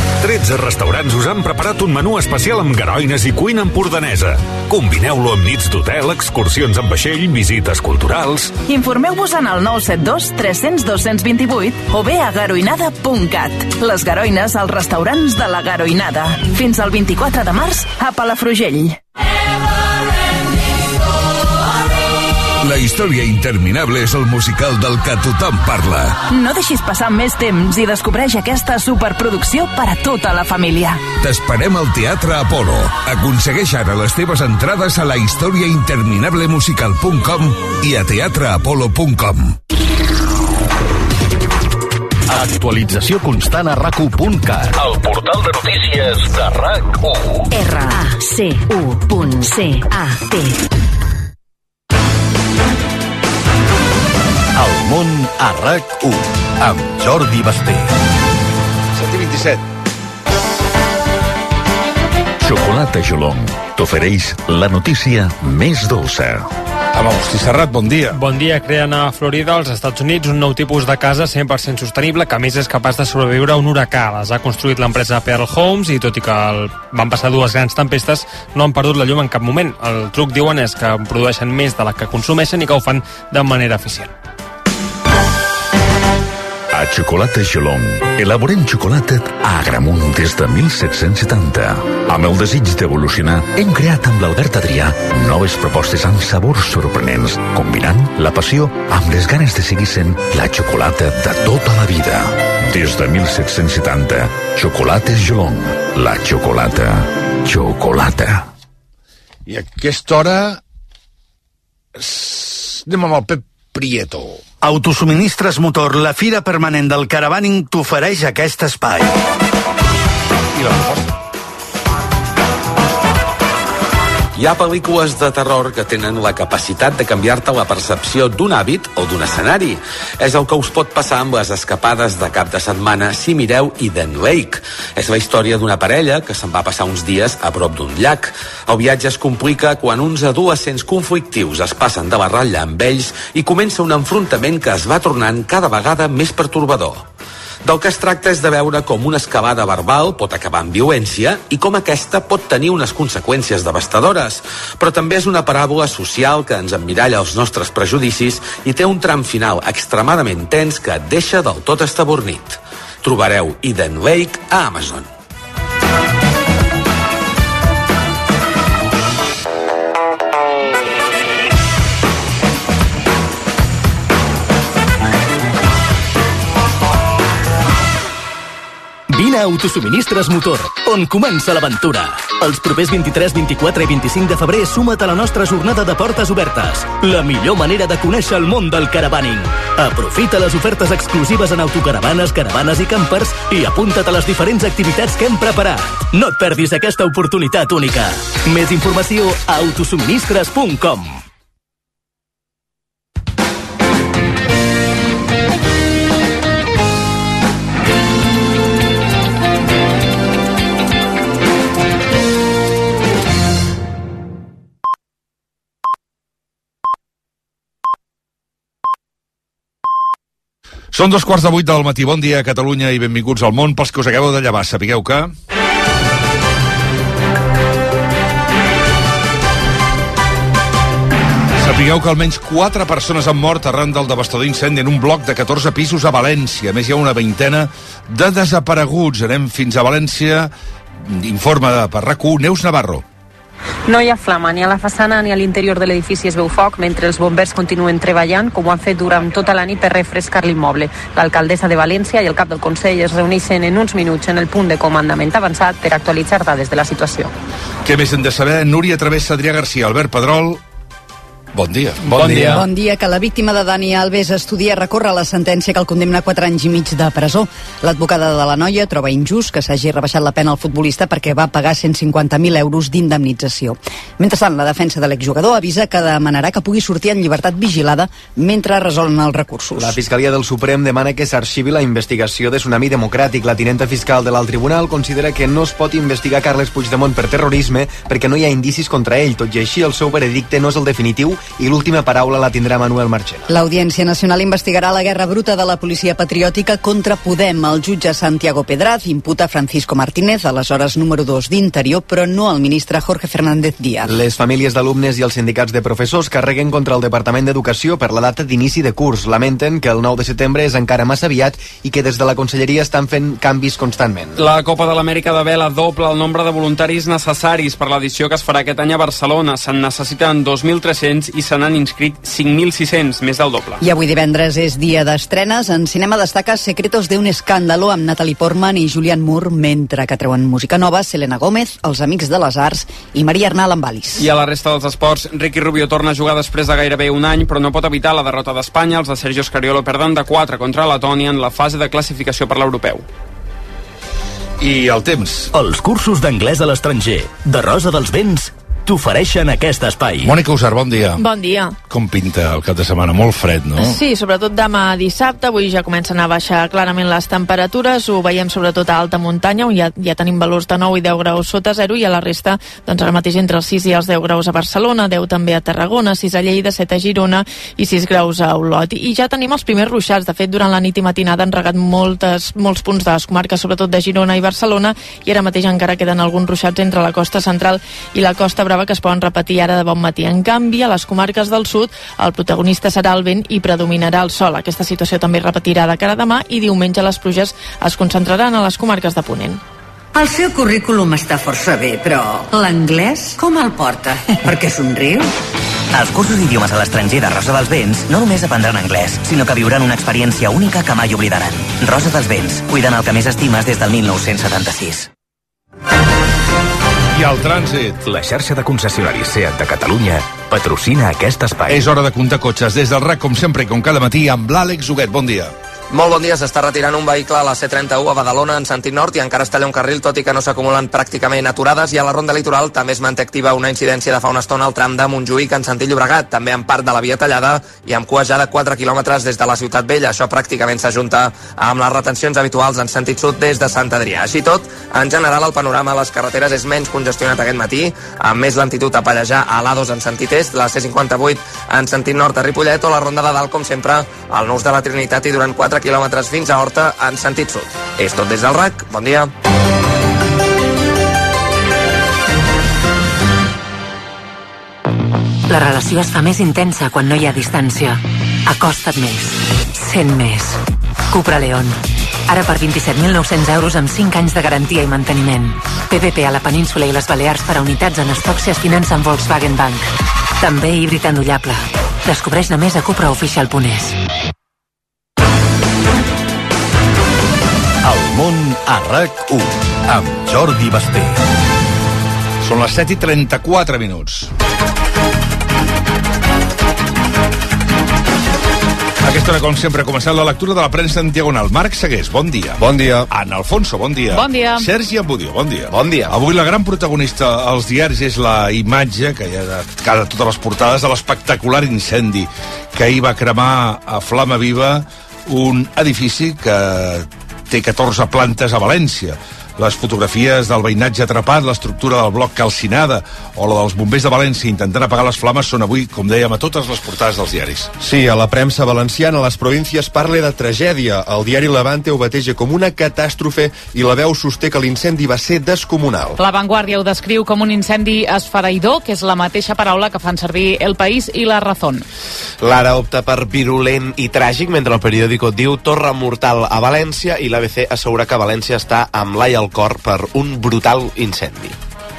13 restaurants us han preparat un menú especial amb garoines i cuina empordanesa. Combineu-lo amb nits d'hotel, excursions amb vaixell, visites culturals... Informeu-vos en el 972 300 228 o bé a garoinada.cat. Les garoines als restaurants de la Garoinada. Fins al 24 de març a Palafrugell. La història interminable és el musical del que tothom parla. No deixis passar més temps i descobreix aquesta superproducció per a tota la família. T'esperem al Teatre Apolo. Aconsegueix ara les teves entrades a la historiainterminablemusical.com i a teatreapolo.com. Actualització constant a RAC1.cat. El portal de notícies de RAC1. RAC1.cat. El món a RAC1 amb Jordi Basté. 7:27. Xocolata Jolong t'ofereix la notícia més dolça. Amb Agustí Serrat, bon dia. Bon dia. Creen a Florida, als Estats Units, un nou tipus de casa 100% sostenible que a més és capaç de sobreviure a un huracà. Les ha construït l'empresa Pearl Homes i tot i que van passar 2 grans tempestes no han perdut la llum en cap moment. El truc, diuen, és que produeixen més de la que consumeixen i que ho fan de manera eficient. A Xocolata Jolong elaborem xocolata a Agramunt des de 1770. Amb el desig d'evolucionar, hem creat amb l'Albert Adrià noves propostes amb sabors sorprenents, combinant la passió amb les ganes de seguir sent la xocolata de tota la vida. Des de 1770, Xocolates Jolong, la xocolata. I a aquesta hora anem amb el Pep Prieto. Autosuministres Motor, la fira permanent del caravaning, t'ofereix aquest espai. I la proposta? Hi ha pel·lícules de terror que tenen la capacitat de canviar-te la percepció d'un hàbit o d'un escenari. És el que us pot passar amb les escapades de cap de setmana si mireu Eden Lake. És la història d'una parella que se'n va passar uns dies a prop d'un llac. El viatge es complica quan uns adolescents conflictius es passen de la ratlla amb ells i comença un enfrontament que es va tornant cada vegada més pertorbador. Del que es tracta és de veure com una escalada verbal pot acabar en violència i com aquesta pot tenir unes conseqüències devastadores. Però també és una paràbola social que ens emmiralla els nostres prejudicis i té un tram final extremadament tens que et deixa del tot estabornit. Trobareu Eden Lake a Amazon. Vine Vine a Autosuministres Motor, on comença l'aventura. Els propers 23, 24 i 25 de febrer suma't a la nostra jornada de portes obertes. La millor manera de conèixer el món del caravaning. Aprofita les ofertes exclusives en autocaravanes, caravanes i campers i apunta't a les diferents activitats que hem preparat. No et perdis aquesta oportunitat única. Més informació a autosuministres.com. Són 7:15 del matí. Bon dia a Catalunya i benvinguts al món. Pels que us acabeu de llevar, sapigueu que... Sapigueu que almenys 4 persones han mort arran del devastador incendi en un bloc de 14 pisos a València. A més, hi ha una veintena de desapareguts. Anem fins a València. Informa per RAC1, Neus Navarro. No hi ha flama ni a la façana ni a l'interior de l'edifici es veu foc, mentre els bombers continuen treballant, com ho han fet durant tota la nit per refrescar l'immoble. L'alcaldessa de València i el cap del Consell es reuneixen en uns minuts en el punt de comandament avançat per actualitzar dades de la situació. Què més hem de saber? Núria Travessa, Adrià Garcia, Albert Pedrol... Bon dia. Bon dia. Que la víctima de Dani Alves estudia recórrer la sentència que el condemna a 4 anys i mig de presó. L'advocada de la noia troba injust que s'hagi rebaixat la pena al futbolista perquè va pagar 150.000 euros d'indemnització. Mentrestant, la defensa de l'exjugador avisa que demanarà que pugui sortir en llibertat vigilada mentre resolen els recursos. La Fiscalia del Suprem demana que s'arxivi la investigació de Tsunami Democràtic. La tinenta fiscal de l'alt tribunal considera que no es pot investigar Carles Puigdemont per terrorisme perquè no hi ha indicis contra ell. Tot i així, el seu veredicte no és el definitiu i l'última paraula la tindrà Manuel Marchena. L'Audiència Nacional investigarà la guerra bruta de la policia patriòtica contra Podem. El jutge Santiago Pedraz imputa Francisco Martínez, aleshores número 2 d'Interior, però no al ministre Jorge Fernández Díaz. Les famílies d'alumnes i els sindicats de professors carreguen contra el Departament d'Educació per la data d'inici de curs. Lamenten que el 9 de setembre és encara massa aviat i que des de la conselleria estan fent canvis constantment. La Copa de l'Amèrica de vela dobla el nombre de voluntaris necessaris per l'edició que es farà aquest any a Barcelona. Se'n necessiten 2.300 i se n'han inscrit 5.600, més del doble. I avui divendres és dia d'estrenes. En cinema destaca Secretos de un escándalo amb Natalie Portman i Julianne Moore, mentre que treuen música nova Selena Gómez, Els Amics de les Arts i Maria Arnal amb Alice. I a la resta dels esports, Ricky Rubio torna a jugar després de gairebé un any, però no pot evitar la derrota d'Espanya. Els de Sergio Scariolo perden de 4 contra Letònia en la fase de classificació per l'europeu. I el temps. Els cursos d'anglès a l'estranger de Rosa dels Vents t'ofereixen aquest espai. Mònica Usar, bon dia. Bon dia. Com pinta el cap de setmana? Molt fred, no? Sí, sobretot demà dissabte. Avui ja comencen a baixar clarament les temperatures. Ho veiem sobretot a alta muntanya, on ja tenim valors de 9 i 10 graus sota zero, i a la resta, doncs ara mateix entre els 6 i els 10 graus a Barcelona, 10 també a Tarragona, 6 a Lleida, 7 a Girona i 6 graus a Olot. I ja tenim els primers ruixats. De fet, durant la nit i matinada han regat molts punts de les comarques, sobretot de Girona i Barcelona, i ara mateix encara queden alguns ruixats entre la costa central i la costa brava que es poden repetir ara de bon matí. En canvi, a les comarques del sud, el protagonista serà el vent i predominarà el sol. Aquesta situació també es repetirà de cara a demà i diumenge les pluges es concentraran a les comarques de Ponent. El seu currículum està força bé, però l'anglès com el porta? Per què somriu? Als cursos d'idiomes a l'estranger de Rosa dels Vents no només aprendran anglès, sinó que viuran una experiència única que mai oblidaran. Rosa dels Vents, cuidant el que més estimes des del 1976. I el trànsit. La xarxa de concessionaris SEAT de Catalunya patrocina aquest espai. És hora de comptar cotxes des del RAC, com sempre i com cada matí, amb l'Àlex Huguet. Bon dia. Molt bon dia, s'està retirant un vehicle a la C31 a Badalona en sentit nord i encara es talla un carril, tot i que no s'acumulen pràcticament aturades, i a la Ronda Litoral també es manté activa una incidència de fa una estona al tram de Montjuïc en sentit Llobregat, també en part de la via tallada i amb cua ja de 4 quilòmetres des de la Ciutat Vella. Això pràcticament s'ajunta amb les retencions habituals en sentit sud des de Sant Adrià. Així tot, en general el panorama a les carreteres és menys congestionat aquest matí, amb més lentitud a Pallejà a l'A2 en sentit est, la C58 en sentit nord a Ripollet o la Ronda de Dalt, com sempre, al Nus de la Trinitat i durant 4 quilòmetres fins a Horta en sentit sud. És tot des del RAC. Bon dia. La relació es fa més intensa quan no hi ha distància. Acosta't més. Sent més. Cupra León. Ara per 27.900 euros amb 5 anys de garantia i manteniment. PPP a la península i les Balears per a unitats en estoc si es finança amb Volkswagen Bank. També híbrid endollable. Descobreix-ne més a cupraofficial.es. El món a RAC1 amb Jordi Basté. Són les 7:34 minuts. A aquesta hora, com sempre, ha començat la lectura de la premsa en diagonal. Marc Segués, bon dia. Bon dia. Ana Alfonso, bon dia. Bon dia. Sergi Ambudio, bon dia. Bon dia. Avui la gran protagonista als diaris és la imatge, que hi ha de cada totes les portades, de l'espectacular incendi que ahir va cremar a flama viva un edifici que té 14 plantes a València. Les fotografies del veïnatge atrapat, l'estructura del bloc calcinada o la dels bombers de València intentant apagar les flames són avui, com dèiem, a totes les portades dels diaris. Sí, a la premsa valenciana, les províncies parla de tragèdia. El diari Levante ho bateja com una catàstrofe i La Veu sosté que l'incendi va ser descomunal. La Vanguardia ho descriu com un incendi esfereïdor, que és la mateixa paraula que fan servir El País i La Razón. L'Ara opta per virulent i tràgic, mentre el periòdico diu torre mortal a València i l'ABC assegura que València està amb l'ai al cor per un brutal incendi.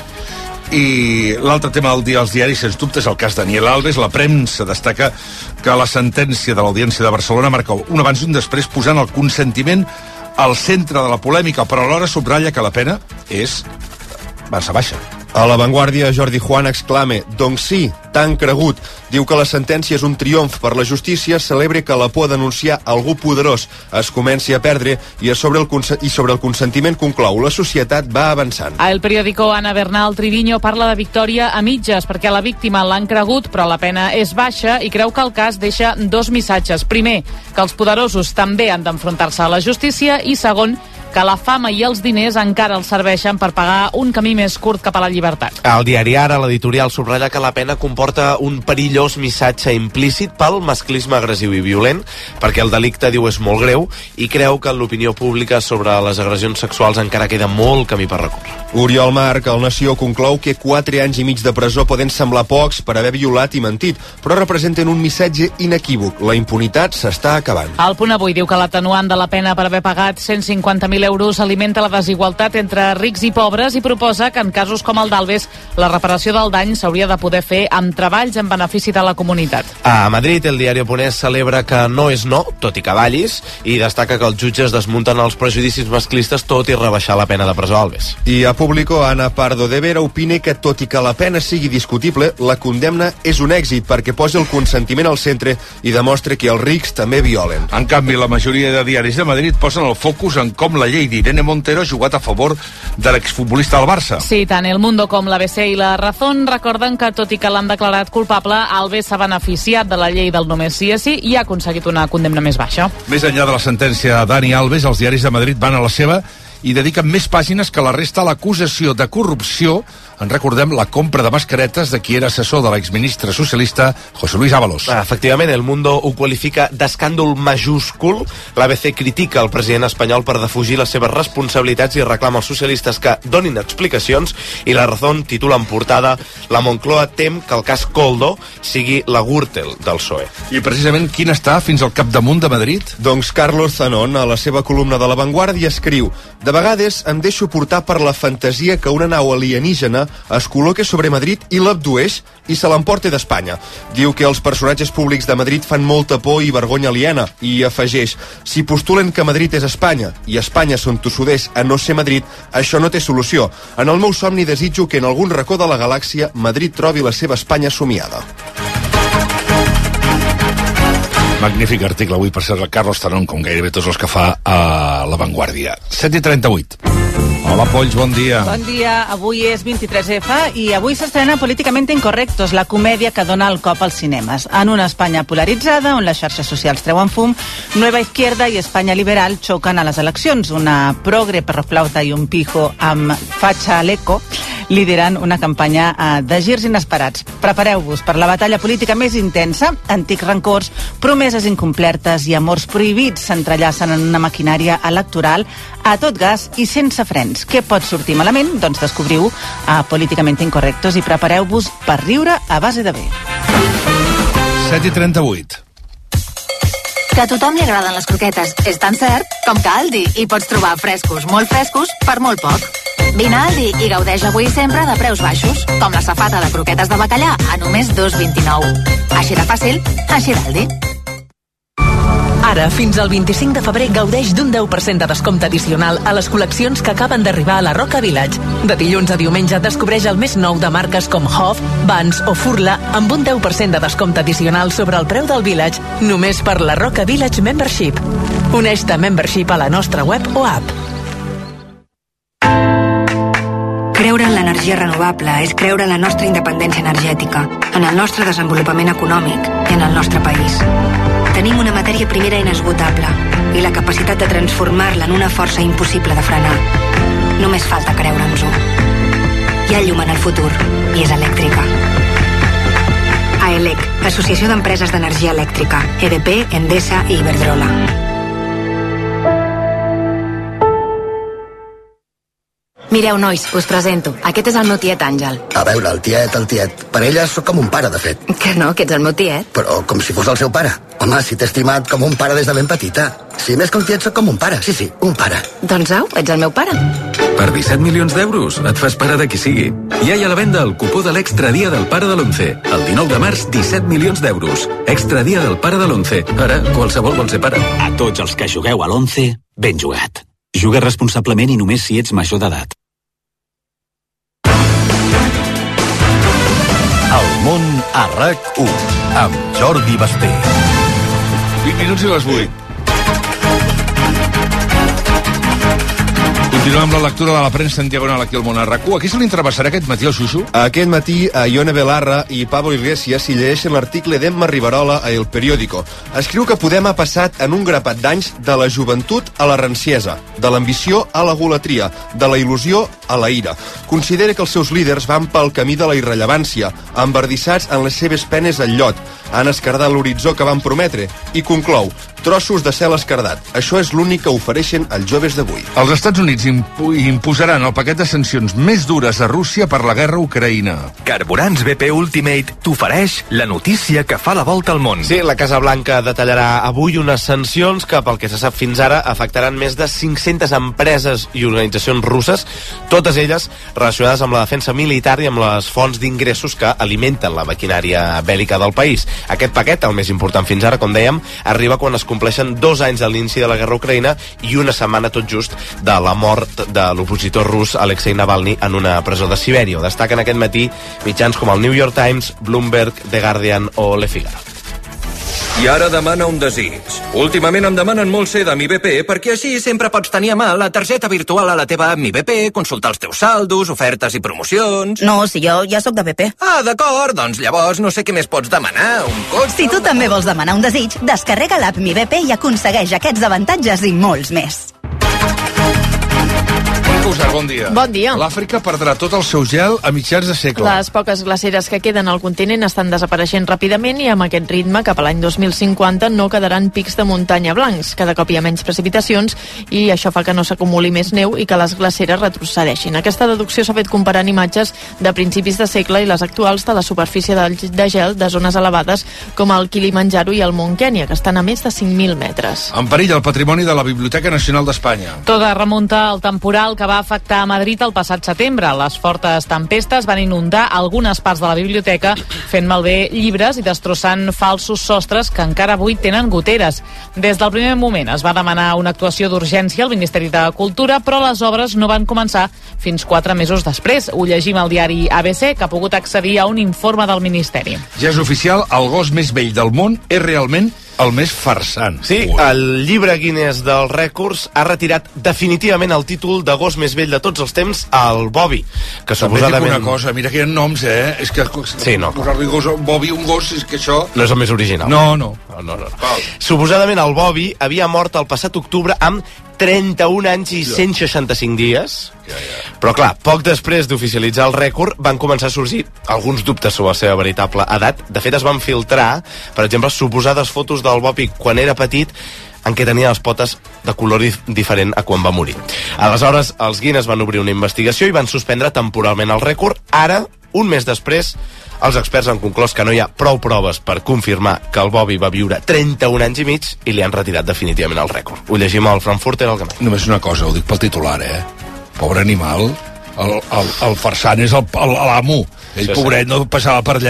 I l'altre tema del dia als diaris, sens dubte, és el cas Daniel Alves. La premsa destaca que la sentència de l'Audiència de Barcelona marca un abans i un després posant el consentiment al centre de la polèmica, però alhora subratlla que la pena és massa baixa. A La Vanguardia, Jordi Juan exclama: doncs sí, tan cregut. Diu que la sentència és un triomf per la justícia, celebra que la por a denunciar algú poderós es comenci a perdre i sobre el consentiment conclou: la societat va avançant. A El Periódico, Ana Bernal Triviño parla de victòria a mitges, perquè la víctima l'han cregut, però la pena és baixa i creu que el cas deixa dos missatges. Primer, que els poderosos també han d'enfrontar-se a la justícia, i segon, que la fama i els diners encara els serveixen per pagar un camí més curt cap a la llibertat. Al diari Ara, l'editorial subratlla que la pena comporta un perillós missatge implícit pel masclisme agressiu i violent, perquè el delicte, diu, és molt greu, i creu que en l'opinió pública sobre les agressions sexuals encara queda molt camí per recórrer. Oriol Marc, al Nació, conclou que 4 anys i mig de presó poden semblar pocs per haver violat i mentit, però representen un missatge inequívoc: la impunitat s'està acabant. El Punt Avui diu que l'atenuant de la pena per haver pagat 150.000 euros alimenta la desigualtat entre rics i pobres i proposa que en casos com el d'Alves la reparació del dany s'hauria de poder fer amb treballs en benefici de la comunitat. A Madrid, el diari Oponés celebra que no és no, tot i que vallis, i destaca que els jutges desmunten els prejudicis masclistes tot i rebaixar la pena de presó a Alves. I a Público, Ana Pardo de Vera opina que tot i que la pena sigui discutible, la condemna és un èxit perquè posa el consentiment al centre i demostra que els rics també violen. En canvi, la majoria de diaris de Madrid posen el focus en com la llei d'Irene Montero ha jugat a favor de l'exfutbolista del Barça. Sí, tant El Mundo com l'ABC i La Razón recorden que, tot i que l'han declarat culpable, Alves s'ha beneficiat de la llei del només sí és sí i ha aconseguit una condemna més baixa. Més enllà de la sentència de Dani Alves, els diaris de Madrid van a la seva i dediquen més pàgines que la resta a l'acusació de corrupció. En recordem la compra de mascaretes de qui era assessor de l'exministre socialista José Luis Ábalos. Efectivament, El Mundo ho qualifica d'escàndol majúscul. L'ABC critica el president espanyol per defugir les seves responsabilitats i reclama als socialistes que donin explicacions, i La Razón titula en portada: la Moncloa tem que el cas Koldo sigui la Gürtel del PSOE. I precisament quin està fins al capdamunt de Madrid? Doncs Carlos Zanón, a la seva columna de La Vanguardia, escriu: de vegades em deixo portar per la fantasia que una nau alienígena es col·loca sobre Madrid i l'abdueix i se l'emporta d'Espanya. Diu que els personatges públics de Madrid fan molta por i vergonya aliena, i afegeix: si postulen que Madrid és Espanya i Espanya són tossuders a no ser Madrid, això no té solució. En el meu somni desitjo que en algun racó de la galàxia Madrid trobi la seva Espanya somiada. Magnífic article avui, per ser el Carlos Tanón, com gairebé tots els que fa a La Vanguardia. 7:38. Hola, Polls, bon dia. Bon dia. Avui és 23F i avui s'estrena Políticamente Incorrectos, la comèdia que dona el cop als cinemes. En una Espanya polaritzada, on les xarxes socials treuen fum, Nueva Izquierda i Espanya Liberal xoquen a les eleccions. Una progre, perroflauta i un pijo amb fatxa a l'eco lideren una campanya de girs inesperats. Prepareu-vos per la batalla política més intensa. Antics rancors, promeses incomplertes i amors prohibits s'entrellacen en una maquinària electoral a tot gas i sense frens. Què pot sortir malament? Doncs descobriu a Políticamente Incorrectos i prepareu-vos per riure a base de bé. 7:38. Que a tothom li agraden les croquetes és tan cert com que a Aldi hi pots trobar frescos, molt frescos, per molt poc. Vine a Aldi i gaudeix avui sempre de preus baixos, com la safata de croquetes de bacallà a només 2,29. Així de fàcil, així d'Aldi. Ara, fins al 25 de febrer, gaudeix d'un 10% de descompte addicional a les col·leccions que acaben d'arribar a la Roca Village. De dilluns a diumenge descobreix el més nou de marques com Hof, Vans o Furla amb un 10% de descompte addicional sobre el preu del Village, només per la Roca Village Membership. Uneix-te a Membership a la nostra web o app. Creure en l'energia renovable és creure en la nostra independència energètica, en el nostre desenvolupament econòmic i en el nostre país. Tenim una matèria primera inesgotable i la capacitat de transformar-la en una força impossible de frenar. Només falta creure-nos-ho. Hi ha llum en el futur i és elèctrica. AELEC, Associació d'Empreses d'Energia Elèctrica, EDP, Endesa i Iberdrola. Mireu, nois, us presento. Aquest és el meu tiet Àngel. A veure, el tiet. Per ella sóc com un pare, de fet. Que no, que ets el meu tiet. Però com si fos el seu pare. Home, si t'he estimat com un pare des de ben petita. Si més que un tiet sóc com un pare. Sí, un pare. Doncs au, ets el meu pare. Per 17 milions d'euros et fas pare de qui sigui. Ja hi ha a la venda el cupó de l'Extra Dia del Pare de l'11. El 19 de març, 17 milions d'euros. Extra Dia del Pare de l'11. Ara, qualsevol vol ser pare. A tots els que jugueu a l'11, ben jugat. Juga responsablement i només si ets major d'edat. El món a RAC1 amb Jordi Basté. 20 minuts i les 8. Continuem amb la lectura de la premsa en diagonal aquí al món a RAC1. A qui se li entrevessarà aquest matí, el Xuxu? Aquest matí a Ione Belarra i Pablo Iglesias s'hi llegeixen l'article d'Emma Riverola a El Periódico. Escriu que Podem ha passat en un grapat d'anys de la joventut a la ranciesa, de l'ambició a la golatria, de la il·lusió a la ira. Considera que els seus líders van pel camí de la irrellevància, embardissats en les seves penes al llot, han escardat l'horitzó que van prometre, i conclou: trossos de cel escardat. Això és l'únic que ofereixen els joves d'avui. Els Estats Units imposaran el paquet de sancions més dures a Rússia per la guerra a Ucraïna. Carburants BP Ultimate t'ofereix la notícia que fa la volta al món. Sí, la Casa Blanca detallarà avui unes sancions que, pel que se sap fins ara, afectaran més de 500 empreses i organitzacions russes, totes elles relacionades amb la defensa militar i amb les fonts d'ingressos que alimenten la maquinària bèl·lica del país. Aquest paquet, el més important fins ara, com dèiem, arriba quan es compleixen 2 anys de l'inici de la guerra a Ucraïna i una setmana tot just de la mort de l'opositor rus Alexei Navalny en una presó de Sibèria. Ho destaquen aquest matí mitjans com el New York Times, Bloomberg, The Guardian o Le Figaro. I ara demana un desig. Últimament em demanen molt ser de Mi BP perquè així sempre pots tenir a mà la targeta virtual a la teva app Mi BP, consultar els teus saldos, ofertes i promocions... No, si jo ja sóc de BP. Ah, d'acord, doncs llavors no sé què més pots demanar, un cotxe... Si tu també vols demanar un desig, descarrega l'app Mi BP i aconsegueix aquests avantatges i molts més. Bon dia. Bon dia. L'Àfrica perdrà tot el seu gel a mitjans de segle. Les poques glaceres que queden al continent estan desapareixent ràpidament i amb aquest ritme cap a l'any 2050 no quedaran pics de muntanya blancs. Cada cop hi ha menys precipitacions i això fa que no s'acumuli més neu i que les glaceres retrocedeixin. Aquesta deducció s'ha fet comparant imatges de principis de segle i les actuals de la superfície de gel de zones elevades com el Kilimanjaro i el Mont Kenya, que estan a més de 5.000 metres. En perill el patrimoni de la Biblioteca Nacional d'Espanya. Tot remunta al temporal que va afectar a Madrid el passat setembre. Les fortes tempestes van inundar algunes parts de la biblioteca, fent malbé llibres i destrossant falsos sostres que encara avui tenen goteres. Des del primer moment es va demanar una actuació d'urgència al Ministeri de Cultura, però les obres no van començar fins 4 mesos després. Ho llegim al diari ABC, que ha pogut accedir a un informe del Ministeri. Ja és oficial, el gos més vell del món és realment el més farsant. Sí, el llibre Guinness dels rècords ha retirat definitivament el títol de gos més vell de tots els temps al Bobby, que suposadament... També dic una cosa, mira que hi ha noms, És que... Sí, no. Posar-li Bobby, un gos, és que això... No és el més original. No. Suposadament el Bobby havia mort el passat octubre amb 31 anys i 165 dies. Però clar, poc després d'oficialitzar el rècord van començar a sorgir alguns dubtes sobre la seva veritable edat. De fet, es van filtrar, per exemple, suposades fotos del Bobby quan era petit en què tenia les potes de color diferent a quan va morir. Aleshores, els Guinness van obrir una investigació i van suspendre temporalment el rècord. Ara, un mes després, els experts han conclòs que no hi ha prou proves per confirmar que el Bobby va viure 31 anys i mig i li han retirat definitivament el rècord. Ho llegim al Frankfurter Allgemeine. Només una cosa, ho dic pel titular, Pobre animal, el farsant és l'amo. Ell, pobret, no passava per allà.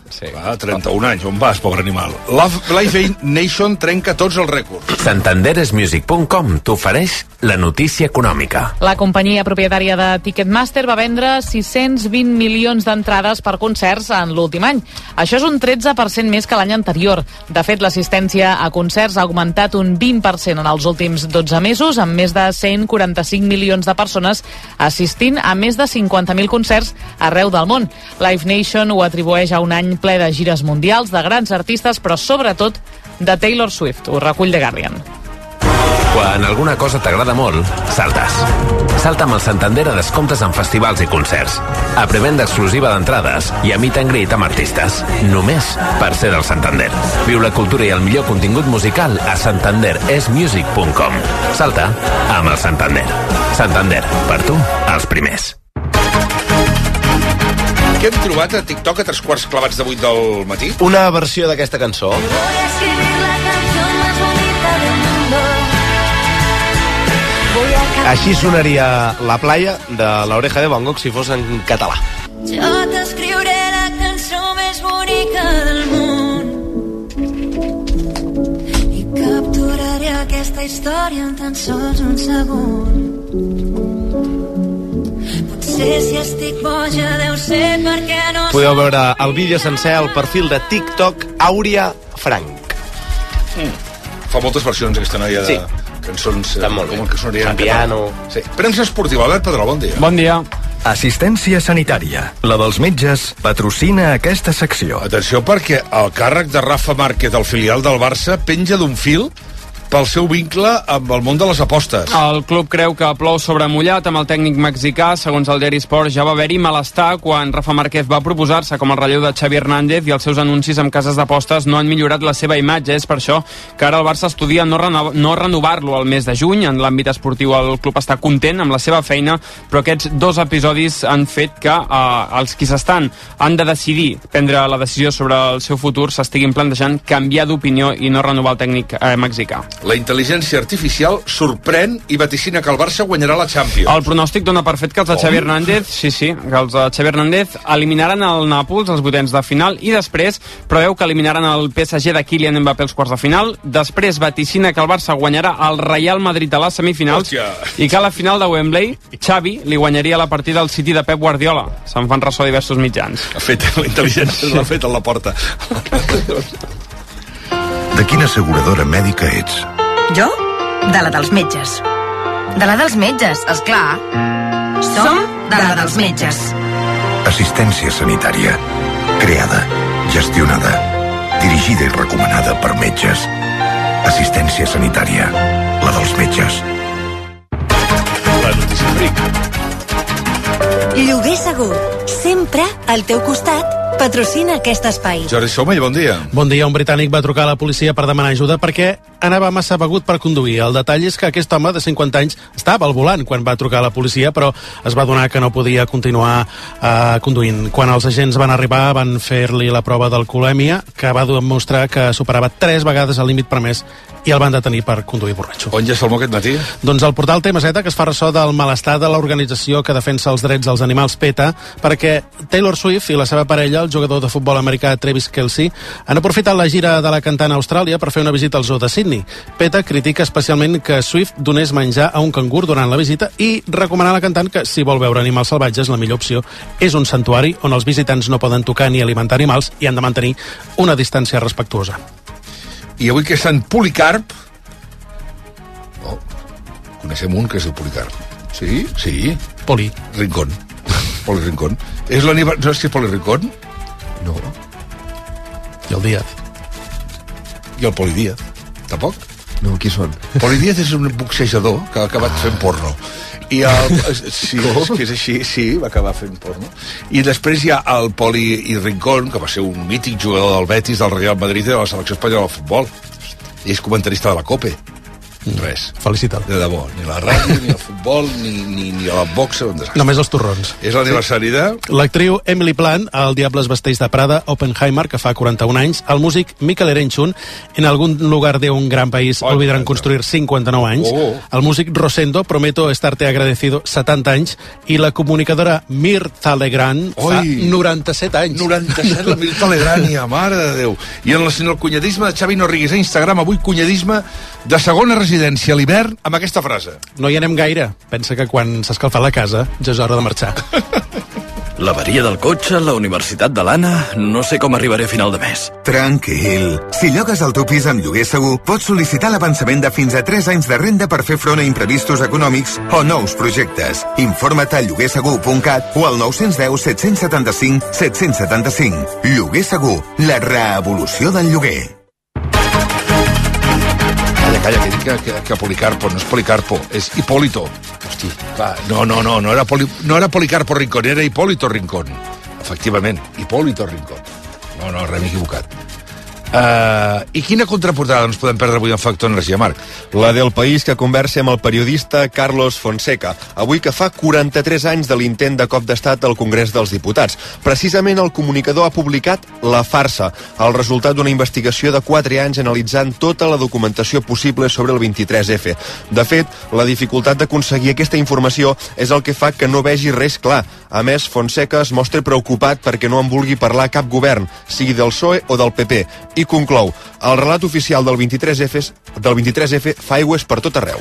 Sí. 31 anys, on vas, pobre animal? Live Nation trenca tots els rècords. Santanderesmusic.com t'ofereix la notícia econòmica. La companyia propietària de Ticketmaster va vendre 620 milions d'entrades per concerts en l'últim any. Això és un 13% més que l'any anterior. De fet, l'assistència a concerts ha augmentat un 20% en els últims 12 mesos, amb més de 145 milions de persones assistint a més de 50.000 concerts arreu del món. Live Nation ho atribueix a un any ple de gires mundials, de grans artistes, però sobretot de Taylor Swift. Ho recull The Guardian. Quan alguna cosa t'agrada molt, saltes. Salta amb el Santander a descomptes en festivals i concerts. A prevenda exclusiva d'entrades i a meet and greet amb artistes. Només per ser del Santander. Viu la cultura i el millor contingut musical a santanderesmusic.com. Salta amb el Santander. Santander, per tu, els primers. Què hem trobat a TikTok a 3:15 de 8 del matí? Una versió d'aquesta cançó. Així sonaria La playa de l'Oreja de Van Gogh si fos en català. Jo t'escriuré la cançó més bonica del món i capturaré aquesta història en tan sols un segon. Potser si estic boja deu ser perquè no... Podeu veure el vídeo sencer al perfil de TikTok Àurea Frank. Fa moltes versions aquesta noia de... Sí. Cançons com que sonarien en piano. Sí. Premsa esportiva, Albert Pedrol, bon dia. Bon dia. Assistència sanitària. La dels metges patrocina aquesta secció. Atenció, perquè el càrrec de Rafa Márquez, el filial del Barça, penja d'un fil pel seu vincle amb el món de les apostes. El club creu que plou sobre mullat amb el tècnic mexicà. Segons el diari Sport, ja va haver-hi malestar quan Rafa Márquez va proposar-se com el relleu de Xavi Hernández i els seus anuncis amb cases d'apostes no han millorat la seva imatge. És per això que ara el Barça estudia no renovar-lo al mes de juny. En l'àmbit esportiu el club està content amb la seva feina, però aquests dos episodis han fet que els qui han de decidir prendre la decisió sobre el seu futur s'estiguin plantejant canviar d'opinió i no renovar el tècnic mexicà. La intel·ligència artificial sorprèn i vaticina que el Barça guanyarà la Champions. El pronòstic dona per fet que els de Xavi Hernández, que els de Xavi Hernández eliminaran el Nàpols als vuitens de final i després preveu que eliminaran el PSG de Kylian Mbappé als quarts de final. Després vaticina que el Barça guanyarà el Real Madrid a les semifinals. Hòstia. I que a la final de Wembley Xavi li guanyaria la partida al City de Pep Guardiola. Se'n fan ressò diversos mitjans. Ha fet la intel·ligència, l'ha fet a la porta. De quina asseguradora mèdica ets? Jo? De la dels metges. De la dels metges, esclar. Som de la dels metges. Assistència sanitària. Creada, gestionada, dirigida i recomanada per metges. Assistència sanitària. La dels metges. La notícia fric. Lloguer segur. Sempre al teu costat. Patrocina aquest espai. Jordi Somell, bon dia. Bon dia. Un britànic va trucar a la policia per demanar ajuda perquè anava massa begut per conduir. El detall és que aquest home de 50 anys estava al volant quan va trucar a la policia, però es va adonar que no podia continuar conduint. Quan els agents van arribar van fer-li la prova d'alcoholèmia, que va demostrar que superava 3 vegades el límit permès i el van detenir per conduir borratxo. On ja salmó aquest matí? Doncs el portal TMZ, que es fa ressò del malestar de l'organització que defensa els drets dels animals PETA, perquè Taylor Swift i la seva parella, el jugador de futbol americà Travis Kelce, han aprofitat la gira de la cantant a Austràlia per fer una visita al zoo de Sydney. PETA critica especialment que Swift donés menjar a un cangur durant la visita i recomana a la cantant que, si vol veure animals salvatges, la millor opció és un santuari on els visitants no poden tocar ni alimentar animals i han de mantenir una distància respectuosa. I avui que és Sant Policarp... Oh, coneixem un que és el Policarp. Sí? Sí. Poli. Rincón. Poli Rincón. És l'aniversari... No és que és Poli Rincón? No. I el Díaz. I el Poli Díaz. Tampoc? No, qui són? Poli Díaz és un boxejador que ha acabat fent porno. I sí, és que és així, sí, va acabar fent porno. I després hi ha el Poli i Rincón, que va ser un mític jugador del Betis, del Real Madrid i de la selecció espanyola de futbol. I és comentarista de la COPE. Res. Felicita't. De debò. Ni la ràdio, ni el futbol, ni la boxa. Només els torrons. És l'aniversari de... L'actriu Emily Blunt, el Diables vesteix de Prada, Oppenheimer, que fa 41 anys, el músic Michael Erenchun, en algún lugar de un gran país olvidaran construir 59 anys, el músic Rosendo, Prometo estarte agradecido, 70 anys, i la comunicadora Mirtha Legrand fa 97 anys. 97, la Mirtha Legrand, mare de Déu. I en el cunyadisme de Xavi Norrigues a Instagram, avui cunyadisme de segona residència a l'hivern amb aquesta frase. No hi anem gaire. Pensa que quan s'ha escalfat la casa ja és hora de marxar. L'averia del cotxe, la universitat de l'Anna... No sé com arribaré a final de mes. Tranquil. Si llogues el teu pis amb lloguer segur, pots sol·licitar l'avançament de fins a 3 anys de renda per fer front a imprevistos econòmics o nous projectes. Informa't a lloguersegur.cat o al 910 775 775. Lloguer Segur, la revolució del lloguer. Calla, que dic que Policarpo, no és Policarpo, és Hipólito. Hosti, va, no era Policarpo Rincón, era Hipólito Rincón. Efectivament, Hipólito Rincón. No, res, m'he equivocat. I quina contraportada ens podem perdre avui en Factor Energia, Marc? La del País, que conversa amb el periodista Carlos Fonseca, avui que fa 43 anys de l'intent de cop d'estat al Congrés dels Diputats. Precisament el comunicador ha publicat La farsa, el resultat d'una investigació de 4 anys analitzant tota la documentació possible sobre el 23F. De fet, la dificultat d'aconseguir aquesta informació és el que fa que no vegi res clar. A més, Fonseca es mostra preocupat perquè no en vulgui parlar cap govern, sigui del PSOE o del PP, i conclou, el relat oficial del 23F fa aigües per tot arreu.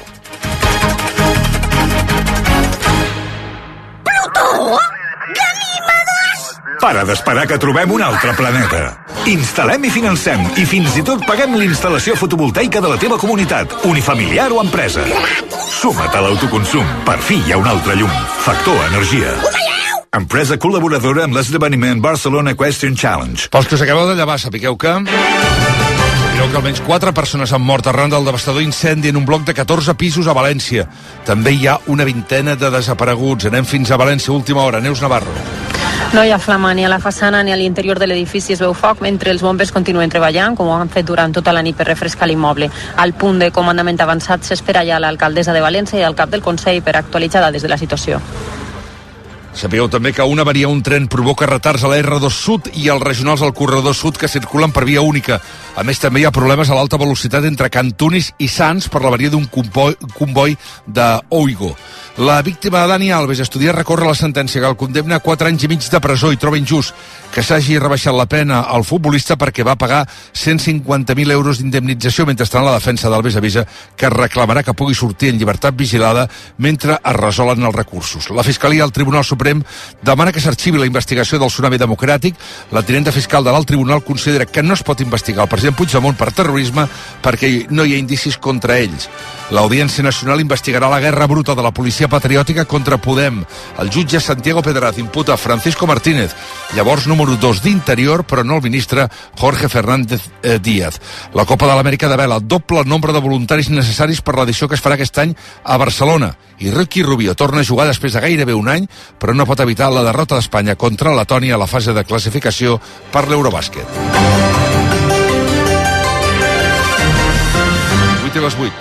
Plutó! Ganímedes! Para d'esperar que trobem un altre planeta. Instal·lem i financem i fins i tot paguem l'instal·lació fotovoltaica de la teva comunitat, unifamiliar o empresa. Suma't a l'autoconsum. Per fi hi ha un altre llum. Factor Energia. Empresa col·laboradora amb l'esdeveniment Barcelona Equestrian Challenge. Pels que us acabeu de llevar, sapigueu que almenys 4 persones han mort arran del devastador incendi en un bloc de 14 pisos a València. També hi ha una vintena de desapareguts. Anem fins a València, última hora. Neus Navarro. No hi ha flama ni a la façana ni a l'interior de l'edifici. Es veu foc mentre els bombers continuen treballant, com ho han fet durant tota la nit per refrescar l'immoble. Al punt de comandament avançat s'espera ja l'alcaldessa de València i el cap del Consell per actualitzar dades de la situació. Sapigueu també que una avaria un tren provoca retards a la R2 Sud i als regionals al corredor sud que circulen per via única. A més, també hi ha problemes a l'alta velocitat entre Cantunis i Sants per l'avaria d'un comboi d'Oigo. La víctima de Dani Alves estudia recorre la sentència que el condemna a 4 anys i mig de presó i troba injust que s'hagi rebaixat la pena al futbolista perquè va pagar 150.000 euros d'indemnització. Mentrestant, la defensa d'Alves avisa que reclamarà que pugui sortir en llibertat vigilada mentre es resolen els recursos. La Fiscalia al Tribunal Suprem demana que s'arxivi la investigació del tsunami democràtic. La tinenta fiscal de l'alt tribunal considera que no es pot investigar el president Puigdemont per terrorisme perquè no hi ha indicis contra ells. L'Audiència Nacional investigarà la guerra bruta de la policia patriòtica contra Podem. El jutge Santiago Pedraz imputa Francisco Martínez, llavors número 2 d'Interior, però no el ministre Jorge Fernández Díaz. La Copa de l'Amèrica de Vela doble el nombre de voluntaris necessaris per l'edició que es farà aquest any a Barcelona. I Ricky Rubio torna a jugar després de gairebé un any, però no pot evitar la derrota d'Espanya contra Letònia a la fase de classificació per l'Eurobàsquet. 8 i les 8.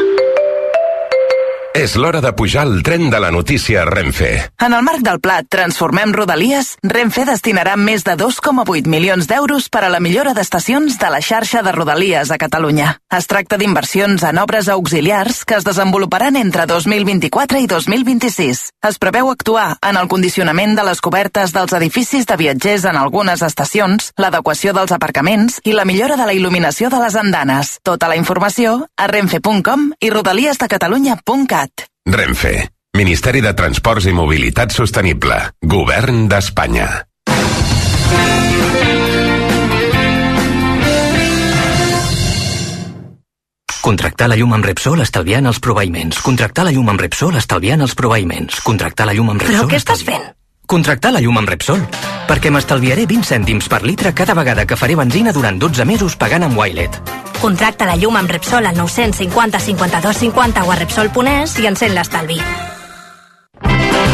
És l'hora de pujar al tren de la notícia Renfe. En el marc del pla Transformem Rodalies, Renfe destinarà més de 2,8 milions d'euros per a la millora d'estacions de la xarxa de Rodalies a Catalunya. Es tracta d'inversions en obres auxiliars que es desenvoluparan entre 2024 i 2026. Es preveu actuar en el condicionament de les cobertes dels edificis de viatgers en algunes estacions, l'adequació dels aparcaments i la millora de la il·luminació de les andanes. Tota la informació a renfe.com i rodaliesdecatalunya.cat. Renfe, Ministeri de Transports i Mobilitat Sostenible, Govern d'Espanya. Contractar la llum amb Repsol estalviant els proveïments. Contractar la llum amb Repsol estalviant els proveïments. Contractar la llum amb Repsol... Però què estàs fent? Contractar la llum amb Repsol. Perquè m'estalviaré 20 cèntims per litre cada vegada que faré benzina durant 12 mesos pagant amb Wilet. Contracta la llum amb Repsol al 950 52 50 o a Repsol.es i encén l'estalvi.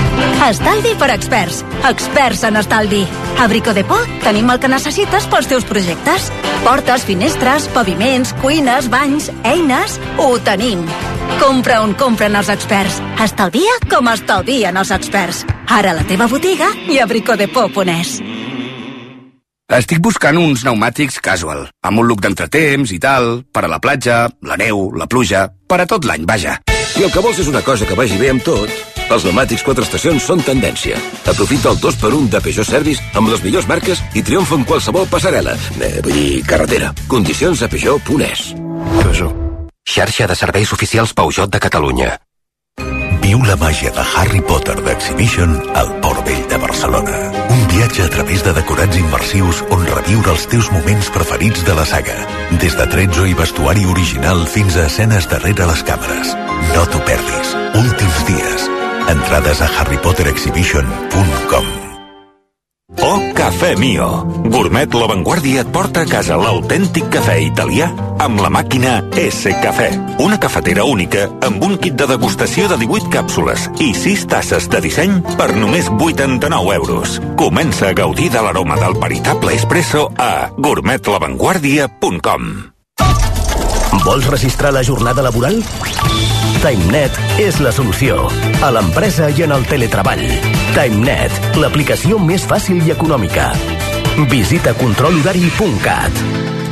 Estalvi per experts. Experts en estalvi. A Bricodepò tenim el que necessites pels teus projectes. Portes, finestres, paviments, cuines, banys, eines... Ho tenim. Compra on compren els experts. Estalvia com estalvien els experts. Ara a la teva botiga i a bricodepò.es. Estic buscant uns pneumàtics casual, amb un look d'entretemps i tal, per a la platja, la neu, la pluja, per a tot l'any, vaja. Si el que vols és una cosa que vagi bé amb tot, els pneumàtics 4 estacions són tendència. Aprofita el 2x1 de Peugeot Service amb les millors marques i triomfa en qualsevol passarel·la. Vull dir, carretera. Condicions a Peugeot.es. Peugeot. Xarxa de serveis oficials Peugeot de Catalunya. Viu la màgia de Harry Potter d'Exhibition al Port Vell de Barcelona. Un viatge a través de decorats immersius on reviure els teus moments preferits de la saga. Des de tretzo i vestuari original fins a escenes darrere les càmeres. No t'ho perdis. Últims dies. Entrades a harrypotterexhibition.com. Oh, Cafè Mio. Gourmet La Vanguardia et porta a casa l'autèntic cafè italià amb la màquina S-Cafè. Una cafetera única amb un kit de degustació de 18 càpsules i 6 tasses de disseny per només 89 euros. Comença a gaudir de l'aroma del veritable espresso a gourmetlavanguardia.com. Vols registrar la jornada laboral? TimeNet és la solució. A l'empresa i en el teletreball. TimeNet, l'aplicació més fàcil i econòmica. Visita controlhorari.cat.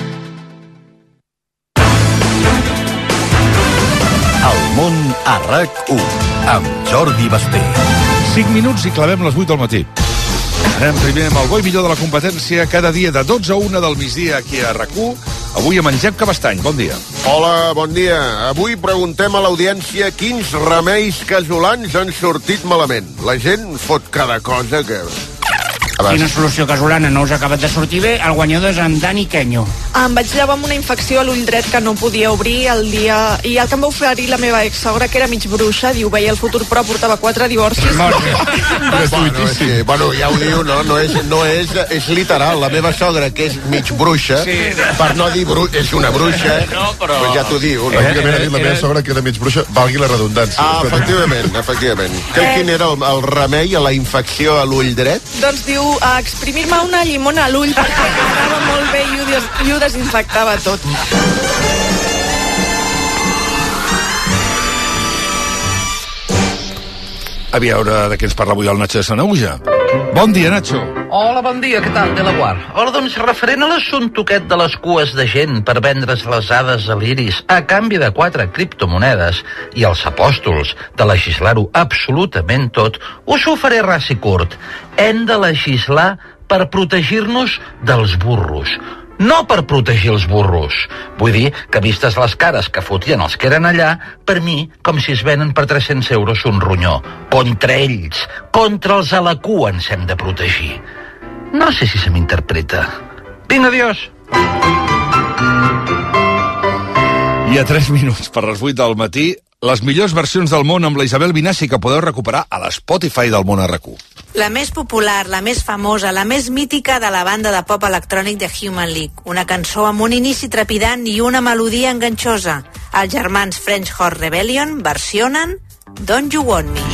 El món a RAC1 amb Jordi Basté. 5 minuts i clavem les 8 del matí. Anem primer amb el bo i millor de la competència cada dia de 12 a 1 del migdia aquí a RAC1. Avui amb en Jep Cabestany. Bon dia. Hola, bon dia. Avui preguntem a l'audiència quins remeis casolans han sortit malament. La gent fot cada cosa que... Quina solució casolana no us ha acabat de sortir bé? El guanyador és en Dani Quenyo. Em vaig llevar amb una infecció a l'ull dret que no podia obrir el dia... I el que em va oferir la meva exsogra, que era mig bruixa, diu, veia el futur però portava 4 divorcis. Bueno, ja ho diu, no és literal. La meva sogra, que és mig bruixa, sí, per no dir és una bruixa, però ja t'ho diu. Pràcticament ha dit la meva sogra que era mig bruixa, valgui la redundància. Efectivament. Quin era el remei a la infecció a l'ull dret? Doncs diu, a exprimir-me una llimona a l'ull perquè anava molt bé i ho desinfectava tot. A veure de què ens parla avui el Nacho de Sanaüja. Bon dia, Nacho. Hola, bon dia, què tal, Delaguar? Hola, doncs, referent a l'assumpte aquest de les cues de gent per vendre's les hades a l'Iris a canvi de 4 criptomonedes i els apòstols de legislar-ho absolutament tot, us ho faré ras i curt. Hem de legislar per protegir-nos dels burros. No per protegir els burros. Vull dir que, vistes les cares que fotien els que eren allà, per mi, com si es venen per 300 euros un ronyó. Contra ells, contra els a la cua ens hem de protegir. No sé si se m'interpreta. Vinga, adiós. I a 3 minuts per les 8 del matí, les millors versions del món amb la Isabel Vinassi que podeu recuperar a l'Spotify del món a RAC1. La més popular, la més famosa, la més mítica de la banda de pop electrònic de Human League. Una cançó amb un inici trepidant i una melodia enganxosa. Els germans French Horse Rebellion versionen Don't You Want Me.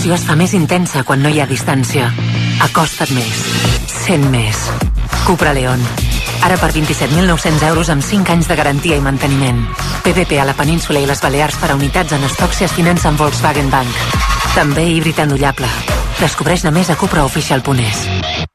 l'emoció es fa més intensa quan no hi ha distància. Acosta't més. Sent més. Cupra León. Ara per 27.900 euros amb 5 anys de garantia i manteniment. PPP a la península i les Balears per a unitats en estoc si es finança amb Volkswagen Bank. També híbrid endollable. Descobreix-ne més a cupraofficial.es.